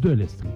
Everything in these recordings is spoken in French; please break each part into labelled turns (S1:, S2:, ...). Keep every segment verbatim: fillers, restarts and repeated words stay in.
S1: de l'Estrie.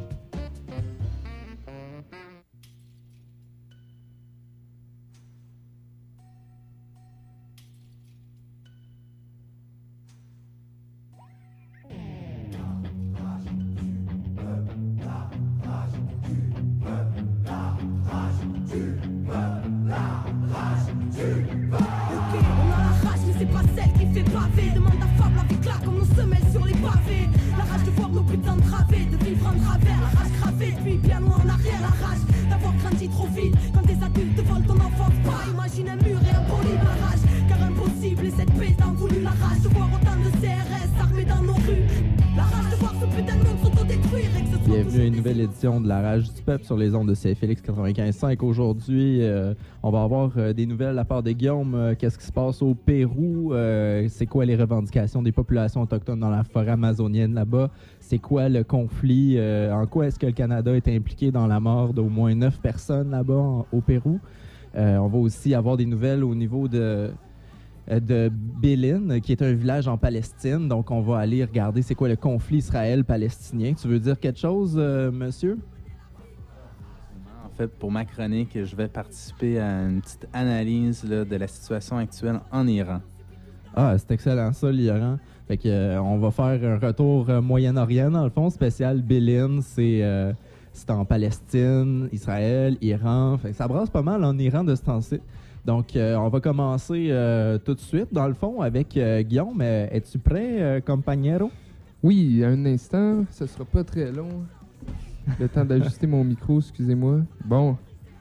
S2: Bienvenue à une nouvelle édition de La Rage du Peuple sur les ondes de C F L X quatre-vingt-quinze virgule cinq. Aujourd'hui, euh, on va avoir euh, des nouvelles de la part de Guillaume. Euh, qu'est-ce qui se passe au Pérou? Euh, c'est quoi les revendications des populations autochtones dans la forêt amazonienne là-bas? C'est quoi le conflit? Euh, en quoi est-ce que le Canada est impliqué dans la mort d'au moins neuf personnes là-bas en, au Pérou? Euh, on va aussi avoir des nouvelles au niveau de... de Bélin, qui est un village en Palestine. Donc, on va aller regarder c'est quoi le conflit israël-palestinien. Tu veux dire quelque chose, euh, monsieur?
S3: En fait, pour ma chronique, je vais participer à une petite analyse là, de la situation actuelle en Iran.
S2: Ah, c'est excellent ça, l'Iran. Fait que, euh, on va faire un retour euh, Moyen-Orient, dans le fond, spécial Bélin. C'est, euh, c'est en Palestine, Israël, Iran. Fait que ça brasse pas mal en Iran de ce temps-ci. Donc, euh, on va commencer euh, tout de suite, dans le fond, avec euh, Guillaume. Euh, es-tu prêt, euh, compagnero?
S4: Oui, un instant. Ce sera pas très long. Le temps d'ajuster mon micro, excusez-moi. Bon.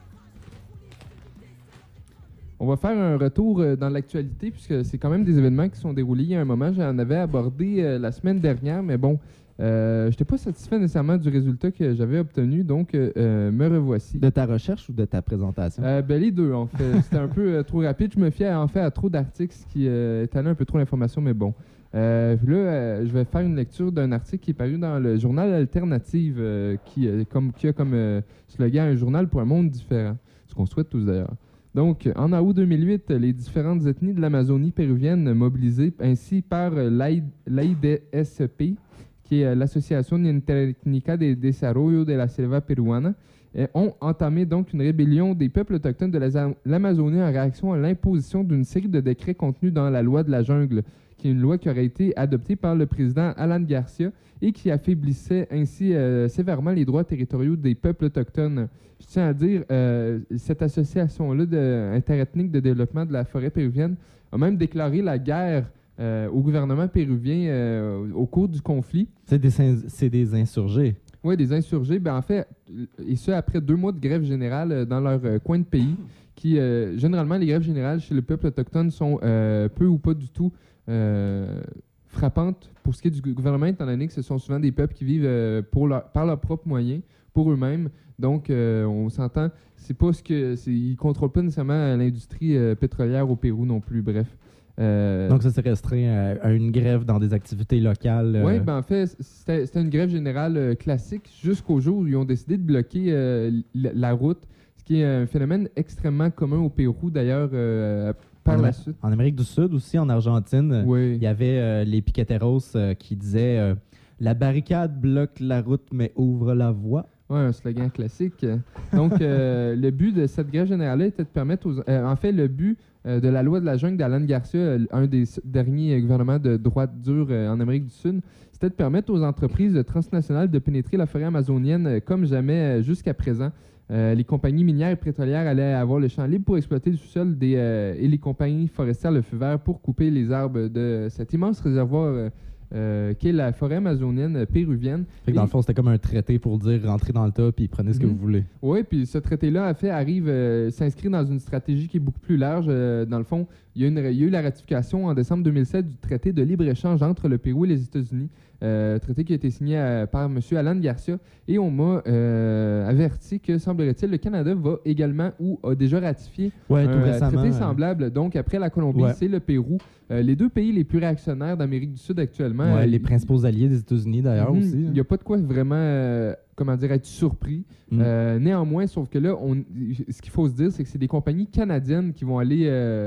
S4: On va faire un retour euh, dans l'actualité, puisque c'est quand même des événements qui sont déroulés il y a un moment. J'en avais abordé euh, la semaine dernière, mais bon, euh, je n'étais pas satisfait nécessairement du résultat que j'avais obtenu, donc euh, me revoici.
S2: De ta recherche ou de ta présentation?
S4: Euh, ben, les deux, en fait. C'était un peu euh, trop rapide. Je me fiais en fait à trop d'articles, ce qui euh, étalait un peu trop l'information, mais bon. Euh, là, euh, je vais faire une lecture d'un article qui est paru dans le journal Alternative, euh, qui, euh, comme, qui a comme euh, slogan « Un journal pour un monde différent », ce qu'on souhaite tous d'ailleurs. Donc, en août deux mille huit, les différentes ethnies de l'Amazonie péruvienne mobilisées ainsi par l'A I D S P, qui est l'Association Interétnica de Desarrollo de la Selva Peruana, ont entamé donc une rébellion des peuples autochtones de l'Amazonie en réaction à l'imposition d'une série de décrets contenus dans la loi de la jungle, qui est une loi qui aurait été adoptée par le président Alan Garcia et qui affaiblissait ainsi euh, sévèrement les droits territoriaux des peuples autochtones. Je tiens à dire, euh, cette association-là de, interethnique de développement de la forêt péruvienne a même déclaré la guerre euh, au gouvernement péruvien euh, au cours du conflit.
S2: C'est des, c'est des insurgés.
S4: Oui, des insurgés. Ben, en fait, et ce, après deux mois de grève générale euh, dans leur euh, coin de pays, qui, euh, généralement, les grèves générales chez le peuple autochtone sont euh, peu ou pas du tout euh, frappantes pour ce qui est du gouvernement, étant donné que ce sont souvent des peuples qui vivent euh, pour leur, par leurs propres moyens, pour eux-mêmes. Donc, euh, on s'entend, c'est pas ce que... C'est, ils ne contrôlent pas nécessairement l'industrie euh, pétrolière au Pérou non plus, bref. Euh,
S2: Donc, ça s'est restreint à, à une grève dans des activités locales. Euh...
S4: Oui, ben en fait, c'était, c'était une grève générale euh, classique jusqu'au jour où ils ont décidé de bloquer euh, la, la route, ce qui est un phénomène extrêmement commun au Pérou, d'ailleurs, euh, par
S2: en,
S4: la suite.
S2: En Amérique du Sud aussi, en Argentine,
S4: oui.
S2: il y avait euh, les piqueteros euh, qui disaient euh, « La barricade bloque la route, mais ouvre la voie ».
S4: Oui, un slogan classique. Donc, euh, le but de cette grève générale-là était de permettre aux... Euh, en fait, le but euh, de la loi de la jungle d'Alan Garcia, euh, un des derniers gouvernements de droite dure euh, en Amérique du Sud, c'était de permettre aux entreprises transnationales de pénétrer la forêt amazonienne euh, comme jamais euh, jusqu'à présent. Euh, les compagnies minières et pétrolières allaient avoir le champ libre pour exploiter le sous-sol des, euh, et les compagnies forestières le feu vert pour couper les arbres de cet immense réservoir euh, Euh, qui est la forêt amazonienne péruvienne.
S2: Fait que dans le fond, c'était comme un traité pour dire rentrez dans le tas puis prenez ce mm-hmm. que vous voulez.
S4: Oui, puis ce traité-là, en fait, arrive, euh, s'inscrit dans une stratégie qui est beaucoup plus large. Euh, dans le fond, il y, a une, il y a eu la ratification en décembre deux mille sept du traité de libre-échange entre le Pérou et les États-Unis. Euh, traité qui a été signé à, par M. Alan Garcia. Et on m'a euh, averti que, semblerait-il, le Canada va également ou a déjà ratifié
S2: ouais,
S4: un
S2: tout récemment,
S4: traité
S2: euh...
S4: semblable. Donc, après la Colombie, ouais. c'est le Pérou. Euh, les deux pays les plus réactionnaires d'Amérique du Sud actuellement.
S2: Ouais,
S4: euh,
S2: les principaux alliés des États-Unis, d'ailleurs,
S4: mm-hmm,
S2: aussi.
S4: Il n'y a pas de quoi vraiment, euh, comment dire, être surpris. Mm. Euh, néanmoins, sauf que là, on, ce qu'il faut se dire, c'est que c'est des compagnies canadiennes qui vont aller... Euh,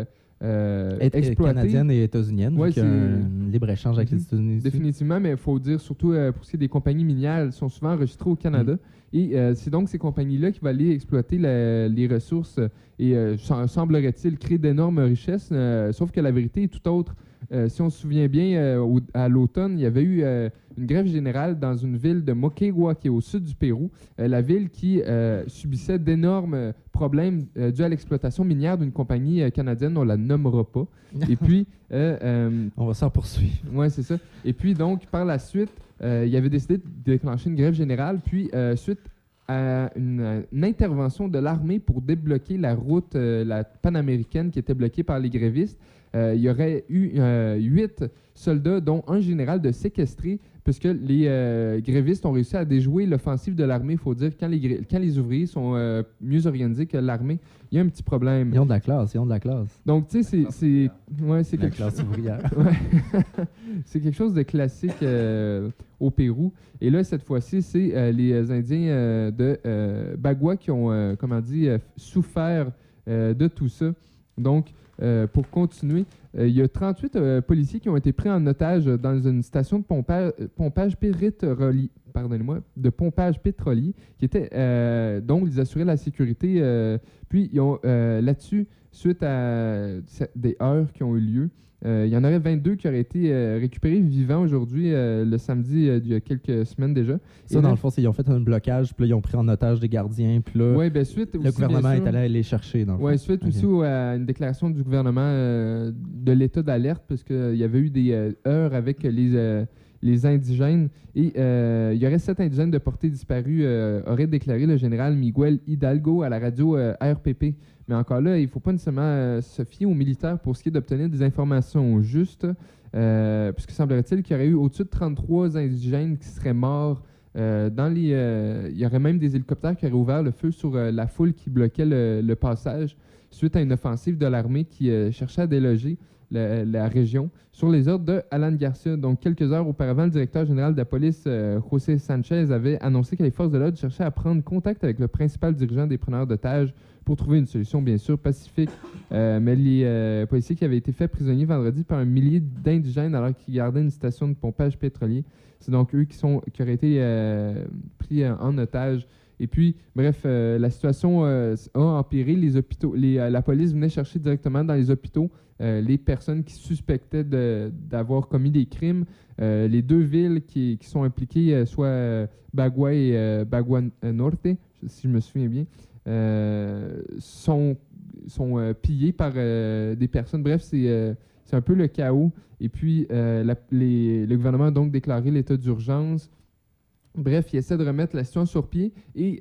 S4: euh,
S2: Et,
S4: exploiter.
S2: Canadienne et états-unienne,
S4: Ouais,
S2: donc il y a
S4: c'est-
S2: un libre-échange avec
S4: Mhm.
S2: les États-Unis. aussi.
S4: Définitivement, mais il faut dire surtout euh, pour ce qui est des compagnies minières, elles sont souvent enregistrées au Canada. Et euh, c'est donc ces compagnies-là qui vont aller exploiter la- les ressources et, euh, sem- semblerait-il, créer d'énormes richesses. euh, sauf que la vérité est tout autre. Euh, si on se souvient bien, euh, au- à l'automne, il y avait eu euh, une grève générale dans une ville de Moquegua, qui est au sud du Pérou. Euh, la ville qui euh, subissait d'énormes problèmes euh, dus à l'exploitation minière d'une compagnie euh, canadienne, on la nommera pas. Et puis, euh, euh,
S2: On va s'en poursuivre.
S4: ouais, c'est ça. Et puis, donc, par la suite, euh, il avait décidé de déclencher une grève générale. Puis, euh, suite à une, une intervention de l'armée pour débloquer la route, euh, la panaméricaine qui était bloquée par les grévistes, euh, il y aurait eu euh, huit soldats, dont un général de séquestré, puisque les euh, grévistes ont réussi à déjouer l'offensive de l'armée. Il faut dire, quand les, gré- quand les ouvriers sont euh, mieux organisés que l'armée, il y a un petit problème.
S2: Ils ont de la classe, ils ont de la classe.
S4: Donc, tu sais, c'est, c'est, ouais, c'est
S2: La
S4: quelque
S2: classe ouvrière.
S4: Ouais. C'est quelque chose de classique euh, au Pérou. Et là, cette fois-ci, c'est euh, les Indiens euh, de euh, Bagua qui ont, euh, comment dire, euh, souffert euh, de tout ça. Donc, euh, pour continuer, euh, il y a trente-huit euh, policiers qui ont été pris en otage dans une station de pompage, pompage pétrolier, pardonnez-moi, de pompage pétrolier, qui était, euh, dont ils assuraient la sécurité. euh, puis, ils ont, euh, là-dessus, suite à des heurts qui ont eu lieu, euh, il y en aurait vingt-deux qui auraient été euh, récupérés vivants aujourd'hui, euh, le samedi euh, il y a quelques semaines déjà.
S2: Ça,
S4: Et
S2: dans
S4: là-
S2: le fond, c'est ils ont fait un blocage, puis là, ils ont pris en otage des gardiens, puis là,
S4: Ouais, ben, suite
S2: le
S4: aussi,
S2: gouvernement
S4: bien
S2: est
S4: sûr,
S2: allé les chercher, dans le
S4: Ouais,
S2: fond.
S4: suite
S2: Ok.
S4: aussi au- à une déclaration du gouvernement euh, de l'état d'alerte, parce qu'il y avait eu des euh, heurts avec les, euh, les indigènes. Et euh, il y aurait sept indigènes de portée disparue, euh, aurait déclaré le général Miguel Hidalgo à la radio euh, R P P. Mais encore là, il ne faut pas nécessairement euh, se fier aux militaires pour ce qui est d'obtenir des informations justes, euh, puisque semblerait-il qu'il y aurait eu au-dessus de trente-trois indigènes qui seraient morts. Euh, dans les, euh, il y aurait même des hélicoptères qui auraient ouvert le feu sur euh, la foule qui bloquait le, le passage suite à une offensive de l'armée qui euh, cherchait à déloger la, la région sur les ordres de Alan Garcia. Donc, quelques heures auparavant, le directeur général de la police, euh, José Sanchez, avait annoncé que les forces de l'ordre cherchaient à prendre contact avec le principal dirigeant des preneurs d'otages pour trouver une solution, bien sûr, pacifique. Euh, mais les euh, policiers qui avaient été faits prisonniers vendredi par un millier d'indigènes alors qu'ils gardaient une station de pompage pétrolier, c'est donc eux qui, sont, qui auraient été euh, pris euh, en otage. Et puis, bref, euh, la situation euh, a empiré. Les hôpitaux, les, euh, la police venait chercher directement dans les hôpitaux euh, les personnes qui suspectaient de- d'avoir commis des crimes. Euh, les deux villes qui, qui sont impliquées, euh, soit euh, Bagua et euh, Bagua Norte, si je me souviens bien, euh, sont, sont euh, pillées par euh, des personnes. Bref, c'est euh, c'est un peu le chaos. Et puis, euh, la- les- le gouvernement a donc déclaré l'état d'urgence. Bref, il essaie de remettre la situation sur pied et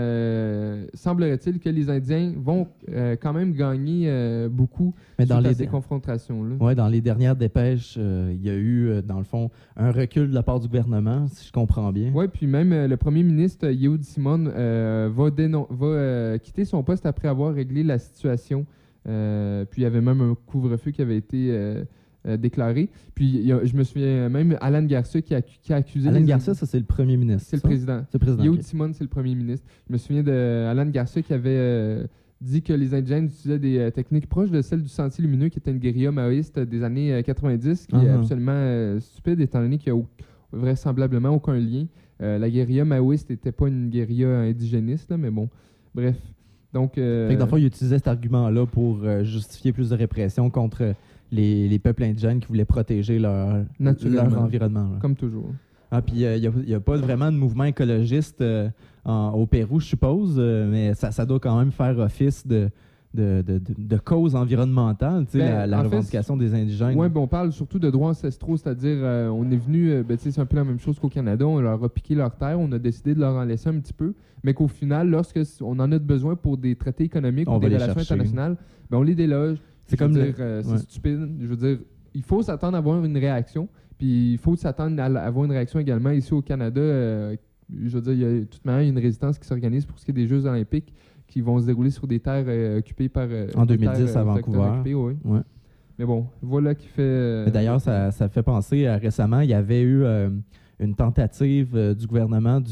S4: euh, semblerait-il que les Indiens vont euh, quand même gagner euh, beaucoup
S2: Mais dans
S4: suite à
S2: les,
S4: ces confrontations-là.
S2: ouais, dans les dernières dépêches, euh, il y a eu, euh, dans le fond, un recul de la part du gouvernement, si je comprends bien.
S4: Oui, puis même euh, le premier ministre, Yehoud Simon, euh, va, dénon- va euh, quitter son poste après avoir réglé la situation. Euh, puis il y avait même un couvre-feu qui avait été euh, euh, déclaré. Puis il y a- je me souviens même Alan Garcia qui a, qui a accusé...
S2: Alain
S4: les-
S2: Garcia, ça, c'est le premier ministre.
S4: C'est le
S2: ça?
S4: président.
S2: C'est le président.
S4: Yehoud
S2: ok.
S4: Simon, c'est le premier ministre. Je me souviens d'Alan Garcia qui avait euh, dit que les Indiens utilisaient des euh, techniques proches de celles du Sentier lumineux, qui était une guérilla maoïste des années euh, quatre-vingt-dix, qui est
S2: Uh-huh.
S4: absolument euh, stupide, étant donné qu'il n'y a au- vraisemblablement aucun lien. Euh, la guérilla maoïste n'était pas une guérilla indigéniste, là, mais bon, bref. Donc, euh,
S2: Fait que dans le fond, il utilisait cet argument-là pour euh, justifier plus de répression contre les, les peuples indigènes qui voulaient protéger leur,
S4: Naturellement.
S2: leur environnement. là.
S4: comme toujours.
S2: Ah, puis il n'y a, pas vraiment de mouvement écologiste euh, en- au Pérou, je suppose, euh, mais ça, ça doit quand même faire office de, de, de, de- de cause environnementale, tu sais,
S4: Ben,
S2: la, la
S4: en fait,
S2: revendication des indigènes.
S4: Oui, ben on parle surtout de droits ancestraux, c'est-à-dire euh, on est venu, euh, ben, tu sais, c'est un peu la même chose qu'au Canada, on leur a piqué leur terre, on a décidé de leur en laisser un petit peu, mais qu'au final, lorsque s- on en a besoin pour des traités économiques
S2: On
S4: ou
S2: va
S4: des
S2: les
S4: relations
S2: chercher.
S4: internationales, ben, on les déloge.
S2: C'est
S4: Je veux
S2: comme le-
S4: dire, euh, c'est
S2: ouais.
S4: stupide. Je veux dire, il faut s'attendre à avoir une réaction, puis il faut s'attendre à, l- à avoir une réaction également ici au Canada. euh, je veux dire, il y a de toute manière il y a une résistance qui s'organise pour ce qui est des Jeux olympiques qui vont se dérouler sur des terres euh, occupées par... euh,
S2: En
S4: des
S2: deux mille dix
S4: terres,
S2: à
S4: euh, autochtones
S2: Vancouver.
S4: occupées, oui.
S2: Ouais.
S4: Mais bon, voilà qui fait... euh,
S2: Mais D'ailleurs, ça, ça fait penser à récemment, il y avait eu euh, une tentative euh, du gouvernement du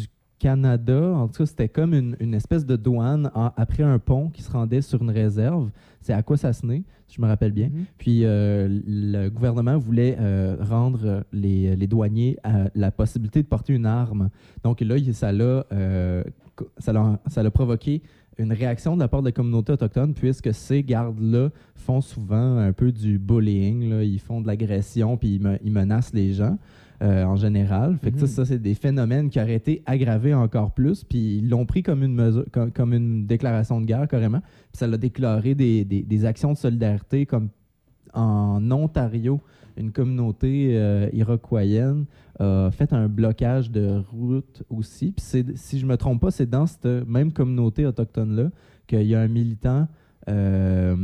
S2: Canada. En tout cas, c'était comme une, une espèce de douane en- après un pont qui se rendait sur une réserve. C'est à Akwesasne, si je me rappelle bien.
S4: Mhm.
S2: Puis euh, le gouvernement voulait euh, rendre les, les douaniers à la possibilité de porter une arme. Donc là, il- ça l'a euh, co- ça l'a ça l'a provoqué une réaction de la part de la communauté autochtone, puisque ces gardes-là font souvent un peu du bullying, là. Ils font de l'agression, puis ils, me- ils menacent les gens euh, en général. Fait que
S4: Mhm.
S2: ça, ça, c'est des phénomènes qui auraient été aggravés encore plus, puis ils l'ont pris comme une mesure, comme, comme une déclaration de guerre carrément, puis ça l'a déclaré des, des- des actions de solidarité, comme en Ontario, une communauté euh, iroquoienne a fait un blocage de route aussi. Puis c'est- si je me trompe pas, c'est dans cette même communauté autochtone-là qu'il y a un militant, euh,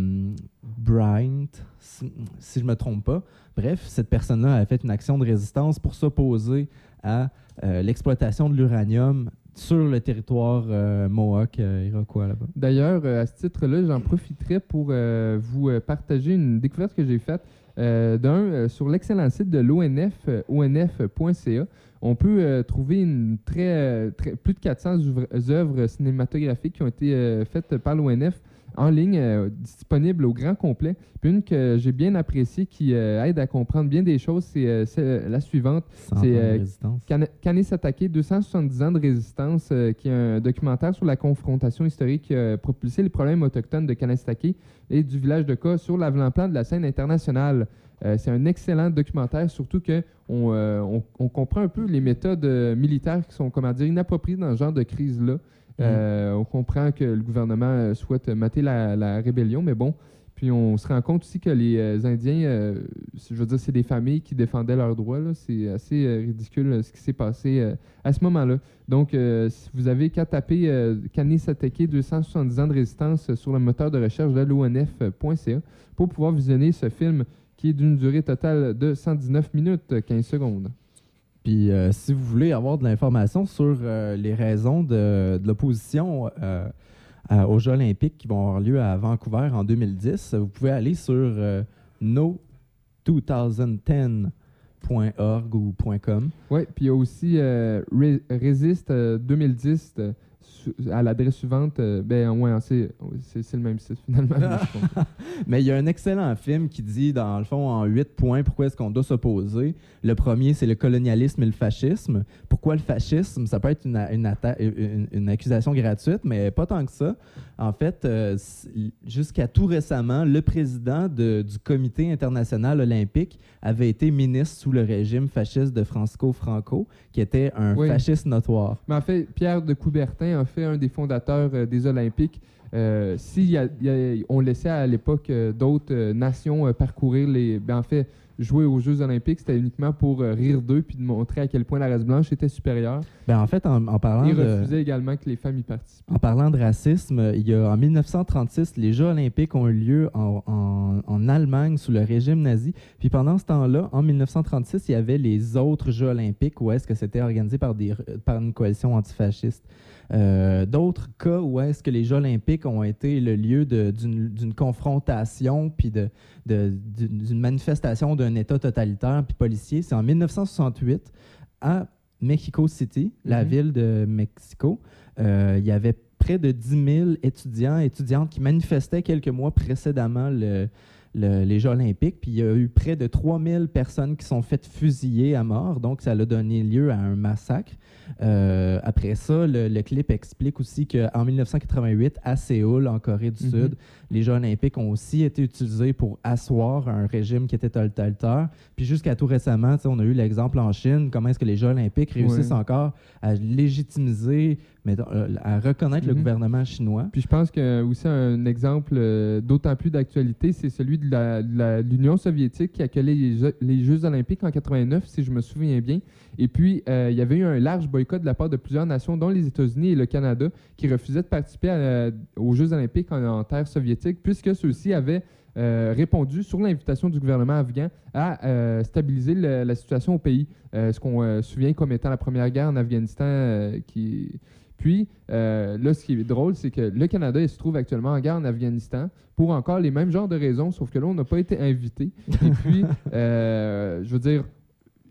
S2: Bryant, si, si je me trompe pas. Bref, cette personne-là a fait une action de résistance pour s'opposer à euh, l'exploitation de l'uranium sur le territoire euh, Mohawk euh, iroquois là-bas.
S4: D'ailleurs, euh, à ce titre-là, j'en profiterai pour euh, vous euh, partager une découverte que j'ai faite. Euh, D'un, euh, sur l'excellent site de l'O N F, euh, O N F point C A, on peut euh, trouver une très, euh, très- plus de quatre cents ouvre- œuvres cinématographiques qui ont été euh, faites par l'O N F en ligne, euh, disponibles au grand complet. Puis une que j'ai bien appréciée qui euh, aide à comprendre bien des choses, c'est euh, c'est la suivante.
S2: Cent
S4: C'est,
S2: ans de
S4: euh,
S2: résistance.
S4: Can- Kanesatake, deux cent soixante-dix ans de résistance, euh, qui est un documentaire sur la confrontation historique qui a propulsé les problèmes autochtones de Kanesatake et du village de Ka sur l'avant-plan de la scène internationale. Euh, c'est un excellent documentaire, surtout que on, euh, on- on comprend un peu les méthodes euh, militaires qui sont, comment dire, inappropriées dans ce genre de crise-là. Euh, on comprend que le gouvernement euh, souhaite mater la, la rébellion, mais bon, puis on se rend compte aussi que les euh, Indiens, euh, je veux dire, c'est des familles qui défendaient leurs droits, là. C'est assez euh, ridicule euh, ce qui s'est passé euh, à ce moment-là. Donc, euh, si vous avez qu'à taper euh, Kanesatake deux cent soixante-dix ans de résistance euh, sur le moteur de recherche de l'O N F point C A pour pouvoir visionner ce film qui est d'une durée totale de cent dix-neuf minutes quinze secondes.
S2: Puis euh, si vous voulez avoir de l'information sur euh, les raisons de, de l'opposition euh, à- aux Jeux olympiques qui vont avoir lieu à Vancouver en deux mille dix, vous pouvez aller sur euh, no deux mille dix point org ou .com.
S4: Oui, puis il y a aussi euh, Re- Resist euh, deux mille dix euh, su- à l'adresse suivante. euh, ben, ouais, c'est, c'est, c'est le même site finalement. mais je comprends.
S2: Mais il y a un excellent film qui dit, dans le fond, en huit points, pourquoi est-ce qu'on doit s'opposer. Le premier, c'est le colonialisme et le fascisme. Pourquoi le fascisme? Ça peut être une, une, atta- une- une accusation gratuite, mais pas tant que ça. En fait, euh, c- jusqu'à tout récemment, le président de- du Comité international olympique avait été ministre sous le régime fasciste de Francisco Franco, qui était un
S4: Oui.
S2: fasciste notoire.
S4: Mais en fait, Pierre de Coubertin a fait un des fondateurs euh, des Olympiques. Euh, si y a- y a- on laissait à l'époque euh, d'autres euh, nations euh, parcourir les. Ben, en fait, jouer aux Jeux Olympiques, c'était uniquement pour euh, rire d'eux puis de montrer à quel point la race blanche était supérieure.
S2: Ben, en fait, en, en parlant
S4: Il
S2: de...
S4: refusait également que les femmes y participent.
S2: En parlant de racisme, il y a, en mille neuf cent trente-six, les Jeux olympiques ont eu lieu en, en- en Allemagne sous le régime nazi. Puis pendant ce temps-là, en mille neuf cent trente-six, il y avait les autres Jeux olympiques où est-ce que c'était organisé par, des, par une coalition antifasciste. Euh, D'autres cas où est-ce que les Jeux olympiques ont été le lieu de- d'une d'une confrontation puis de- de- d'une d'une manifestation d'un État totalitaire puis policier, c'est en mille neuf cent soixante-huit à Mexico City, la
S4: Mhm.
S2: ville de Mexico. Euh, il y avait près de dix mille étudiants et étudiantes qui manifestaient quelques mois précédemment le- le- les Jeux olympiques. Puis il y a eu près de trois mille personnes qui sont faites fusiller à mort. Donc, ça a donné lieu à un massacre. Euh, après ça, le, le clip explique aussi qu'en mille neuf cent quatre-vingt-huit, à Séoul, en Corée du
S4: Mhm.
S2: Sud, les Jeux olympiques ont aussi été utilisés pour asseoir un régime qui était totalitaire. Puis jusqu'à tout récemment, tu sais, on a eu l'exemple en Chine, comment est-ce que les Jeux olympiques réussissent
S4: Ouais.
S2: encore à légitimiser, mettons, euh, à reconnaître le
S4: Mhm.
S2: gouvernement chinois.
S4: Puis je pense que aussi un exemple euh, d'autant plus d'actualité, c'est celui de la- de la- de l'Union soviétique qui accueillait les Jeux, les Jeux olympiques en quatre-vingt-neuf, si je me souviens bien. Et puis, euh, il y avait eu un large boycott de la part de plusieurs nations, dont les États-Unis et le Canada, qui refusaient de participer à- aux Jeux olympiques en, en terre soviétique, puisque ceux-ci avaient euh, répondu sur l'invitation du gouvernement afghan à euh, stabiliser le- la situation au pays. Euh, ce qu'on euh, se souvient comme étant la première guerre en Afghanistan euh, qui... Puis, euh, là, ce qui est drôle, c'est que le Canada il se trouve actuellement en guerre en Afghanistan pour encore les mêmes genres de raisons, sauf que là, on n'a pas été invité. Et puis, euh, je veux dire,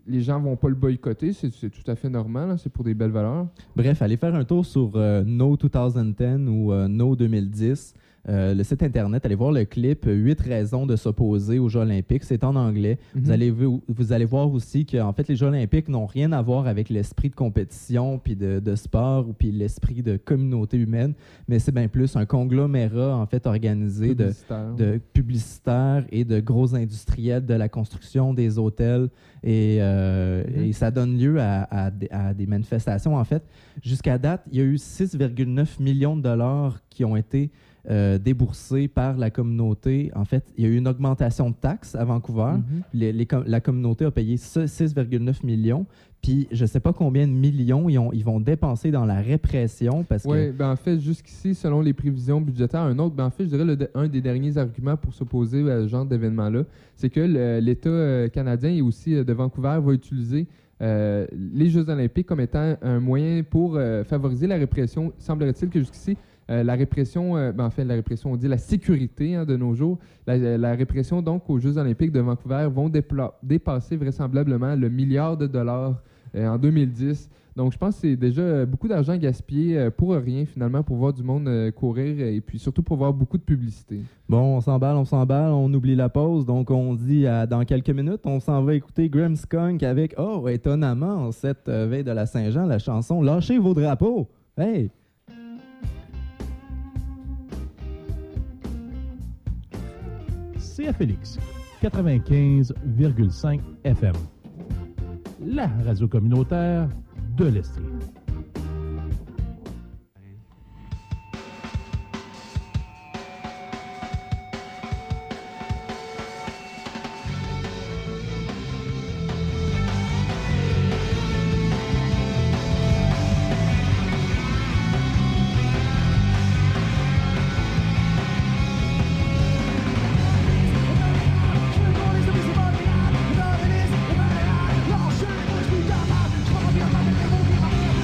S4: les gens vont pas le boycotter, c'est, c'est tout à fait normal, hein, c'est pour des belles valeurs.
S2: Bref, allez faire un tour sur euh, No deux mille dix ou euh, No deux mille dix. Euh, le site internet, allez voir le clip huit raisons de s'opposer aux Jeux olympiques. C'est en anglais.
S4: Mm-hmm.
S2: Vous, allez, vous, vous allez voir aussi que en fait, les Jeux olympiques n'ont rien à voir avec l'esprit de compétition, puis de, de sport, ou puis l'esprit de communauté humaine, mais c'est bien plus un conglomérat en fait organisé de, de publicitaires et de gros industriels de la construction des hôtels. Et, euh, mm-hmm. et ça donne lieu à, à, à des manifestations. En fait, jusqu'à date, il y a eu six virgule neuf millions de dollars qui ont été Euh, déboursés par la communauté. En fait, il y a eu une augmentation de taxes à Vancouver. Mm-hmm. Les, les com- la communauté a payé six virgule neuf millions. Puis, je ne sais pas combien de millions ils, ont, ils vont dépenser dans la répression. Parce
S4: oui,
S2: que...
S4: ben en fait, jusqu'ici, selon les prévisions budgétaires, un autre, ben en fait, je dirais le, un des derniers arguments pour s'opposer à ce genre d'événement-là, c'est que le, l'État euh, canadien et aussi euh, de Vancouver va utiliser euh, les Jeux olympiques comme étant un moyen pour euh, favoriser la répression. Semblerait-il que jusqu'ici, Euh, la répression, euh, ben en fait, la répression, on dit la sécurité hein, de nos jours. La, la répression, donc, aux Jeux olympiques de Vancouver vont dépla- dépasser vraisemblablement le milliard de dollars euh, en deux mille dix. Donc, je pense que c'est déjà euh, beaucoup d'argent gaspillé euh, pour rien, finalement, pour voir du monde euh, courir et puis surtout pour voir beaucoup de publicité.
S2: Bon, on s'emballe, on s'emballe, on oublie la pause. Donc, on dit à, dans quelques minutes, on s'en va écouter Grimmskunk avec, oh, étonnamment, en cette euh, veille de la Saint-Jean, la chanson « Lâchez vos drapeaux ». Hey!
S1: C F L X quatre-vingt-quinze virgule cinq F M, la radio communautaire de l'Estrie.
S5: Lâchez-moi, je suis capable, je reviens avec des mots qui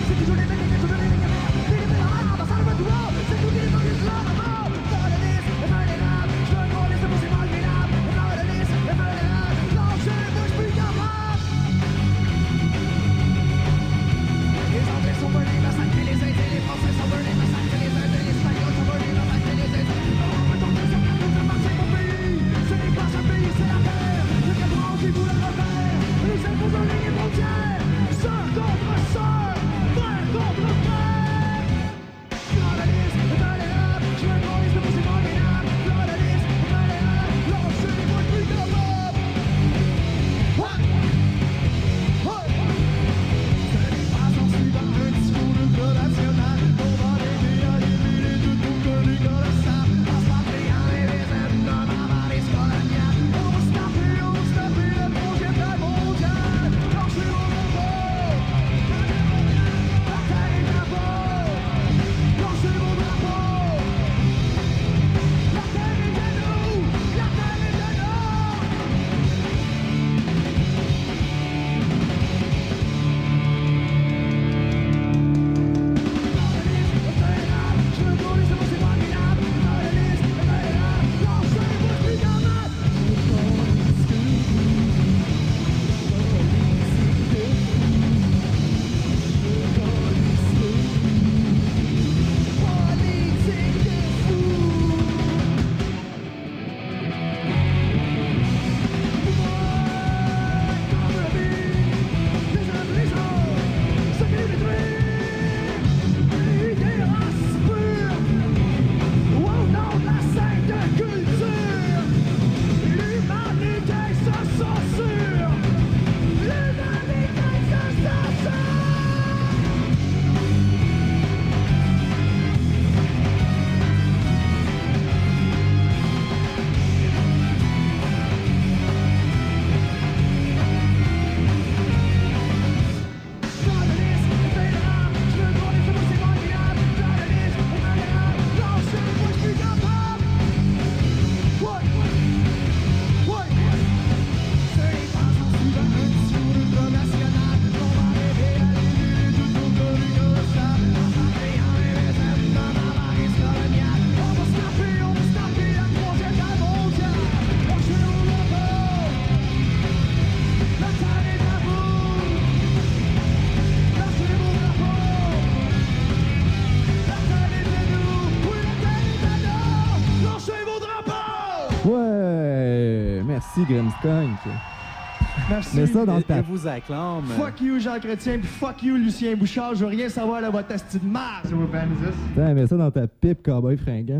S2: Merci, Grimskunk.
S5: Merci.
S2: Mets ça dans
S3: Et-
S2: ta...
S3: et vous acclame.
S5: Fuck you, Jean Chrétien, puis fuck you, Lucien Bouchard. Je veux rien savoir de votre asti de marde.
S2: Putain, mets ça dans ta pipe, cowboy fringant.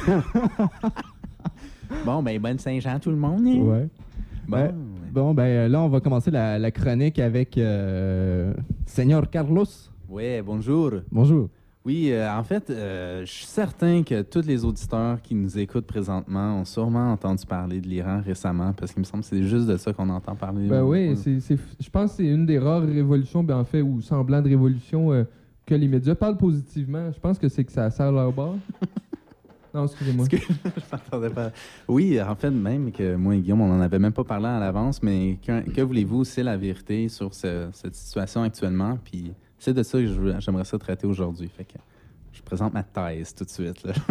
S3: Bon, ben, bonne Saint-Jean, tout le monde. hein?
S2: Ouais.
S3: Bon,
S2: Ouais. Bon, ben là, on va commencer la, la chronique avec euh, Seigneur Carlos.
S3: ouais, bonjour.
S2: Bonjour.
S3: Oui, euh, en fait, euh, je suis certain que tous les auditeurs qui nous écoutent présentement ont sûrement entendu parler de l'Iran récemment, parce qu'il me semble que c'est juste de ça qu'on entend parler.
S4: Ben
S3: au-
S4: oui,
S3: au-
S4: c'est, c'est, je pense que c'est une des rares révolutions, ben en fait, ou semblants de révolution euh, que les médias parlent positivement. Je pense que c'est que ça sert leur bord. Non, excusez-moi.
S3: Est-ce que- je m'attendais pas. Oui, en fait, même que moi et Guillaume, on n'en avait même pas parlé à l'avance, mais que, que voulez-vous, c'est la vérité sur ce- cette situation actuellement, puis c'est de ça que je veux- j'aimerais ça traiter aujourd'hui. Fait que je présente ma thèse tout de suite. Là.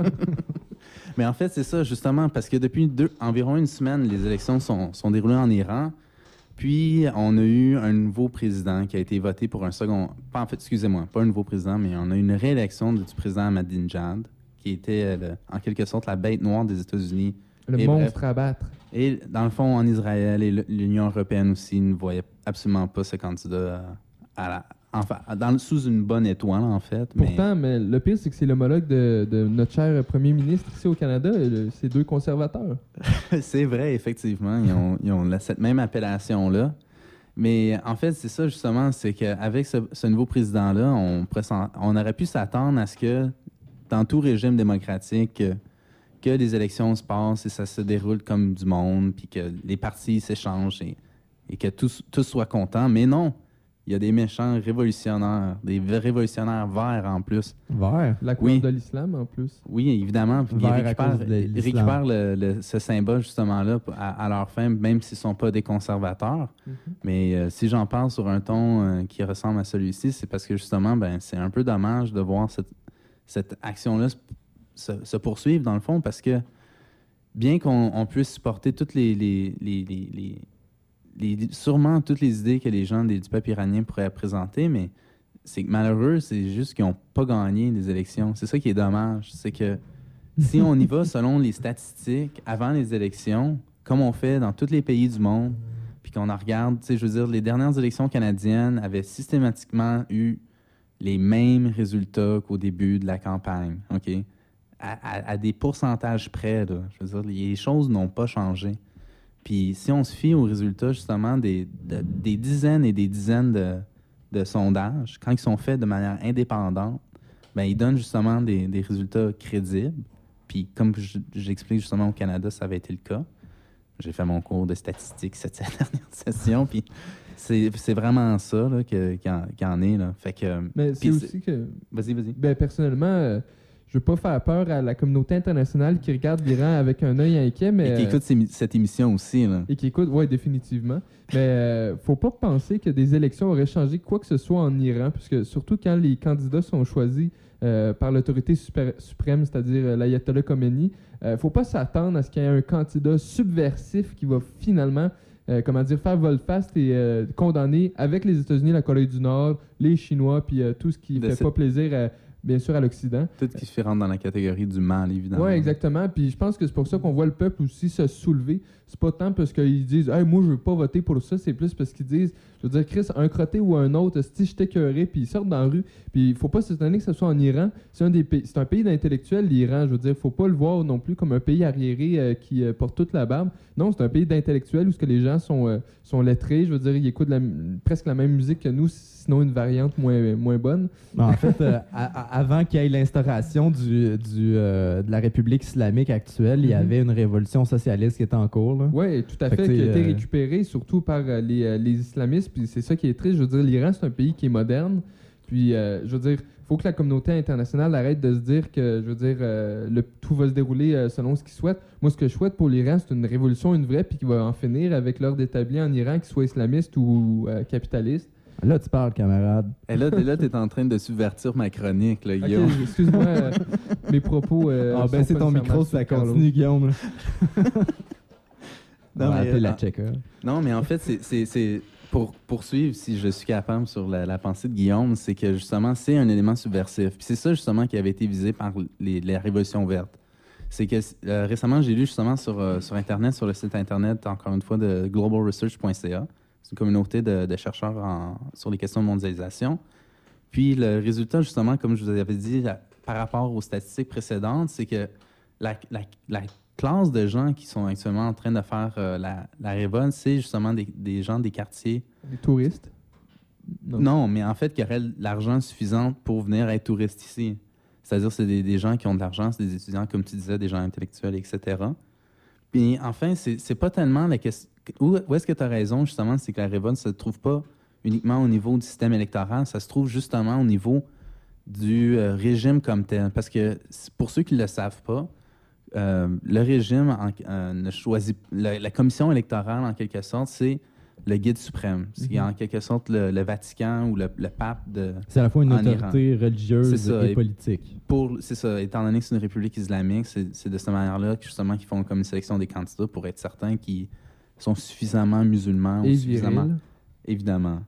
S3: Mais en fait, c'est ça, justement, parce que depuis deux, environ une semaine, les élections sont, sont déroulées en Iran. Puis, on a eu un nouveau président qui a été voté pour un second... Pas, en fait, excusez-moi, pas un nouveau président, mais on a eu une réélection du président Ahmadinejad, qui était, euh, le- en quelque sorte, la bête noire des États-Unis.
S4: Le
S3: Et
S4: monstre à battre.
S3: Et, dans le fond, en Israël et l'Union européenne aussi ne voyaient absolument pas ce candidat euh, à la... Enfin, dans, sous une bonne étoile, en fait. mais-
S4: Pourtant, mais le pire, c'est que c'est l'homologue de, de notre cher premier ministre ici au Canada, le- ces deux conservateurs.
S3: C'est vrai, effectivement. Ils ont, ils ont la- cette même appellation-là. Mais en fait, c'est ça, justement, c'est qu'avec ce, ce nouveau président-là, on, pressent- on aurait pu s'attendre à ce que, dans tout régime démocratique, que, que les élections se passent et ça se déroule comme du monde, puis que les partis s'échangent et, et que tous, tous soient contents. Mais non, il y a des méchants révolutionnaires, des révolutionnaires verts en plus.
S2: Vert.
S4: La couleur
S3: Oui.
S4: de l'islam, en plus.
S3: Oui, évidemment. Puis ils
S2: Vert à
S3: récupèrent,
S2: cause de
S3: ils
S2: l'islam.
S3: récupèrent le- le- ce symbole, justement-là, à, à leur fin, même s'ils ne sont pas des conservateurs.
S4: Mhm.
S3: Mais euh, si j'en parle sur un ton euh, qui ressemble à celui-ci, c'est parce que, justement, ben, c'est un peu dommage de voir cette, cette action-là se, se- se poursuivre, dans le fond, parce que bien qu'on on puisse supporter toutes les, les, les, les- les- les- sûrement toutes les idées que les gens des- du peuple iranien pourraient présenter, mais c'est que malheureux, c'est juste qu'ils n'ont pas gagné les élections. C'est ça qui est dommage. C'est que si on y va selon les statistiques avant les élections, comme on fait dans tous les pays du monde, puis qu'on en regarde, tu sais, je veux dire, les dernières élections canadiennes avaient systématiquement eu les mêmes résultats qu'au début de la campagne, OK? À, à- à des pourcentages près, là. Je veux dire, les choses n'ont pas changé. Puis si on se fie aux résultats, justement, des, de- des dizaines et des dizaines de, de sondages, quand ils sont faits de manière indépendante, ben ils donnent justement des, des résultats crédibles. Puis comme je- j'explique justement au Canada, ça avait été le cas. J'ai fait mon cours de statistique cette, cette dernière session, puis c'est c'est vraiment ça là, que- qu'il y en- qu'il y en est. Là. Fait que,
S4: Mais c'est
S3: puis
S4: aussi que,
S3: Vas-y, vas-y.
S4: ben, personnellement, euh, je veux pas faire peur à la communauté internationale qui regarde l'Iran avec un œil inquiet, mais...
S3: Et qui
S4: euh,
S3: écoute ces- cette émission aussi. Là.
S4: Et qui écoute, oui, définitivement. Mais euh, faut pas penser que des élections auraient changé quoi que ce soit en Iran, puisque surtout quand les candidats sont choisis euh, par l'autorité super- suprême, c'est-à-dire euh, l'ayatollah Khomeini, euh, faut pas s'attendre à ce qu'il y ait un candidat subversif qui va finalement, euh, comment dire, faire volte-face et euh, condamner avec les États-Unis, la Corée du Nord, les Chinois, puis euh, tout ce qui
S3: De
S4: fait
S3: cette-
S4: pas plaisir, à- bien sûr, à l'Occident.
S3: Tout ce qui se fait rentrer dans la catégorie du mal, évidemment.
S4: Oui, exactement. Puis je pense que c'est pour ça qu'on voit le peuple aussi se soulever. C'est pas tant parce qu'ils disent hey, moi, je veux pas voter pour ça. C'est plus parce qu'ils disent je veux dire, Chris, un crotté ou un autre, si je t'écœurais, puis ils sortent dans la rue. Puis il faut pas s'étonner que ce soit en Iran. C'est un, des pays, c'est un pays d'intellectuels, l'Iran. Je veux dire, faut pas le voir non plus comme un pays arriéré euh, qui euh, porte toute la barbe. Non, c'est un pays d'intellectuels où ce que les gens sont, euh, sont lettrés. Je veux dire, ils écoutent la- presque la même musique que nous, sinon une variante moins, moins bonne.
S2: Ben, en fait, euh, à- à- avant qu'il y ait l'instauration du, du, euh, de la République islamique actuelle, il y
S4: Mhm.
S2: avait une révolution socialiste qui était en cours. Là.
S4: Oui, tout à
S2: Fait
S4: fait,
S2: que,
S4: qui a
S2: tu sais,
S4: été
S2: euh,
S4: récupéré surtout par euh, les, euh, les islamistes. Puis c'est ça qui est triste. Je veux dire, l'Iran, c'est un pays qui est moderne. Puis, euh, je veux dire, il faut que la communauté internationale arrête de se dire que, je veux dire, euh, le, tout va se dérouler euh, selon ce qu'ils souhaitent. Moi, ce que je souhaite pour l'Iran, c'est une révolution, une vraie, puis qui va en finir avec l'ordre établi en Iran, qu'il soit islamiste ou euh, capitaliste.
S2: Là, tu parles, camarade.
S3: Et là, t'es- là, tu es en train de subvertir ma chronique, là,
S4: Ok,
S3: Guillaume.
S4: excuse-moi, euh, mes propos. euh,
S2: Ah, ben,
S4: sont
S2: c'est
S4: pas
S2: ton
S4: nécessairement
S2: micro, ça
S4: sur Carlos.
S2: continue, Guillaume. là.
S3: Non,
S2: On va
S3: mais,
S2: appeler la
S3: ah,
S2: checker.
S3: Non, mais en fait, c'est- c'est c'est pour poursuivre, si je suis capable, sur la, la pensée de Guillaume, c'est que justement, c'est un élément subversif. Puis c'est ça, justement, qui avait été visé par les, la Révolution verte. c'est que euh, récemment, j'ai lu justement sur, euh, sur Internet, sur le site Internet, encore une fois, de global research point c a. C'est une communauté de, de chercheurs en, sur les questions de mondialisation. Puis le résultat, justement, comme je vous avais dit, la, par rapport aux statistiques précédentes, c'est que la, la, la classe de gens qui sont actuellement en train de faire euh, la, la révolte, c'est justement des, des gens des quartiers.
S4: Les touristes?
S3: Non. non, mais en fait, qui auraient l'argent suffisant pour venir être touristes ici. C'est-à-dire, c'est des, des gens qui ont de l'argent, c'est des étudiants, comme tu disais, des gens intellectuels, et cetera. Puis enfin, c'est, c'est pas tellement la question. Où, où est-ce que tu as raison, justement, c'est que la révolte ne se trouve pas uniquement au niveau du système électoral, ça se trouve justement au niveau du euh, régime comme tel. Parce que pour ceux qui ne le savent pas, euh, le régime en, euh, ne choisit. La, la commission électorale, en quelque sorte, c'est le guide suprême. C'est mm-hmm. en quelque sorte le, le Vatican ou le, le pape de.
S2: C'est à la fois une autorité Iran. religieuse ça, et, et politique.
S3: Pour, c'est ça. Étant donné que c'est une république islamique, c'est, c'est de cette manière-là que justement qu'ils font comme une sélection des candidats pour être certains qu'ils sont suffisamment musulmans
S4: et
S3: ou suffisamment. Viril. Évidemment.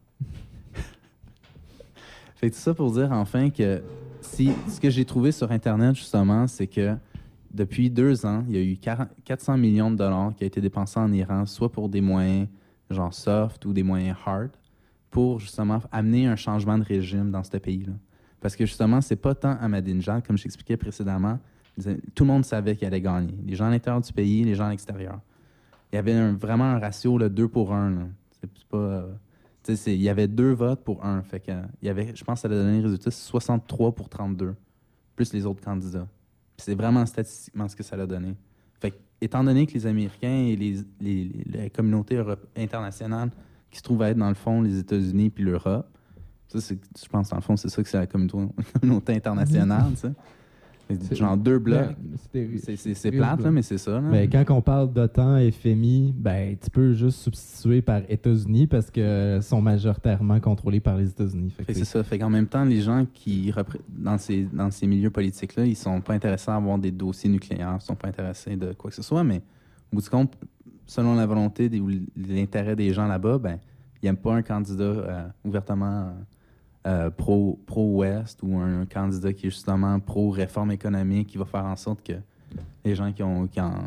S3: Fait tout ça pour dire enfin que si ce que j'ai trouvé sur Internet justement, c'est que depuis deux ans, il y a eu quatre cents millions de dollars qui ont été dépensés en Iran, soit pour des moyens genre soft ou des moyens hard, pour justement amener un changement de régime dans ce pays-là. Parce que justement, c'est pas tant Ahmadinejad, comme j'expliquais précédemment, tout le monde savait qu'il allait gagner. Les gens à l'intérieur du pays, les gens à l'extérieur. Il y avait un, vraiment un ratio là, deux pour un. Là. C'est, c'est pas... Euh, c'est, il y avait deux votes pour un. Fait que, il y avait, je pense que ça a donné le résultat, c'est soixante-trois pour trente-deux, plus les autres candidats. Puis c'est vraiment statistiquement ce que ça a donné. Fait que, étant donné que les Américains et les, les, les, les communautés Europe, internationales qui se trouvent à être, dans le fond, les États-Unis puis l'Europe, ça, c'est, je pense, dans le fond, c'est ça que c'est la communauté, communauté internationale, ça. C'est genre deux blocs. C'est, c'est, c'est, c'est plate, là, mais c'est ça. Là.
S2: Mais quand on parle d'OTAN, F M I, ben, tu peux juste substituer par États-Unis parce qu'ils sont majoritairement contrôlés par les États-Unis. Fait
S3: fait c'est ça. Fait qu'en même temps, les gens qui, dans ces, dans ces milieux politiques-là, ils sont pas intéressés à avoir des dossiers nucléaires, ils sont pas intéressés de quoi que ce soit, mais au bout du compte, selon la volonté des, ou l'intérêt des gens là-bas, ben, ils n'aiment pas un candidat euh, ouvertement... Euh, pro, pro-Ouest ou un, un candidat qui est justement pro-réforme économique qui va faire en sorte que les gens qui ont... Qui en,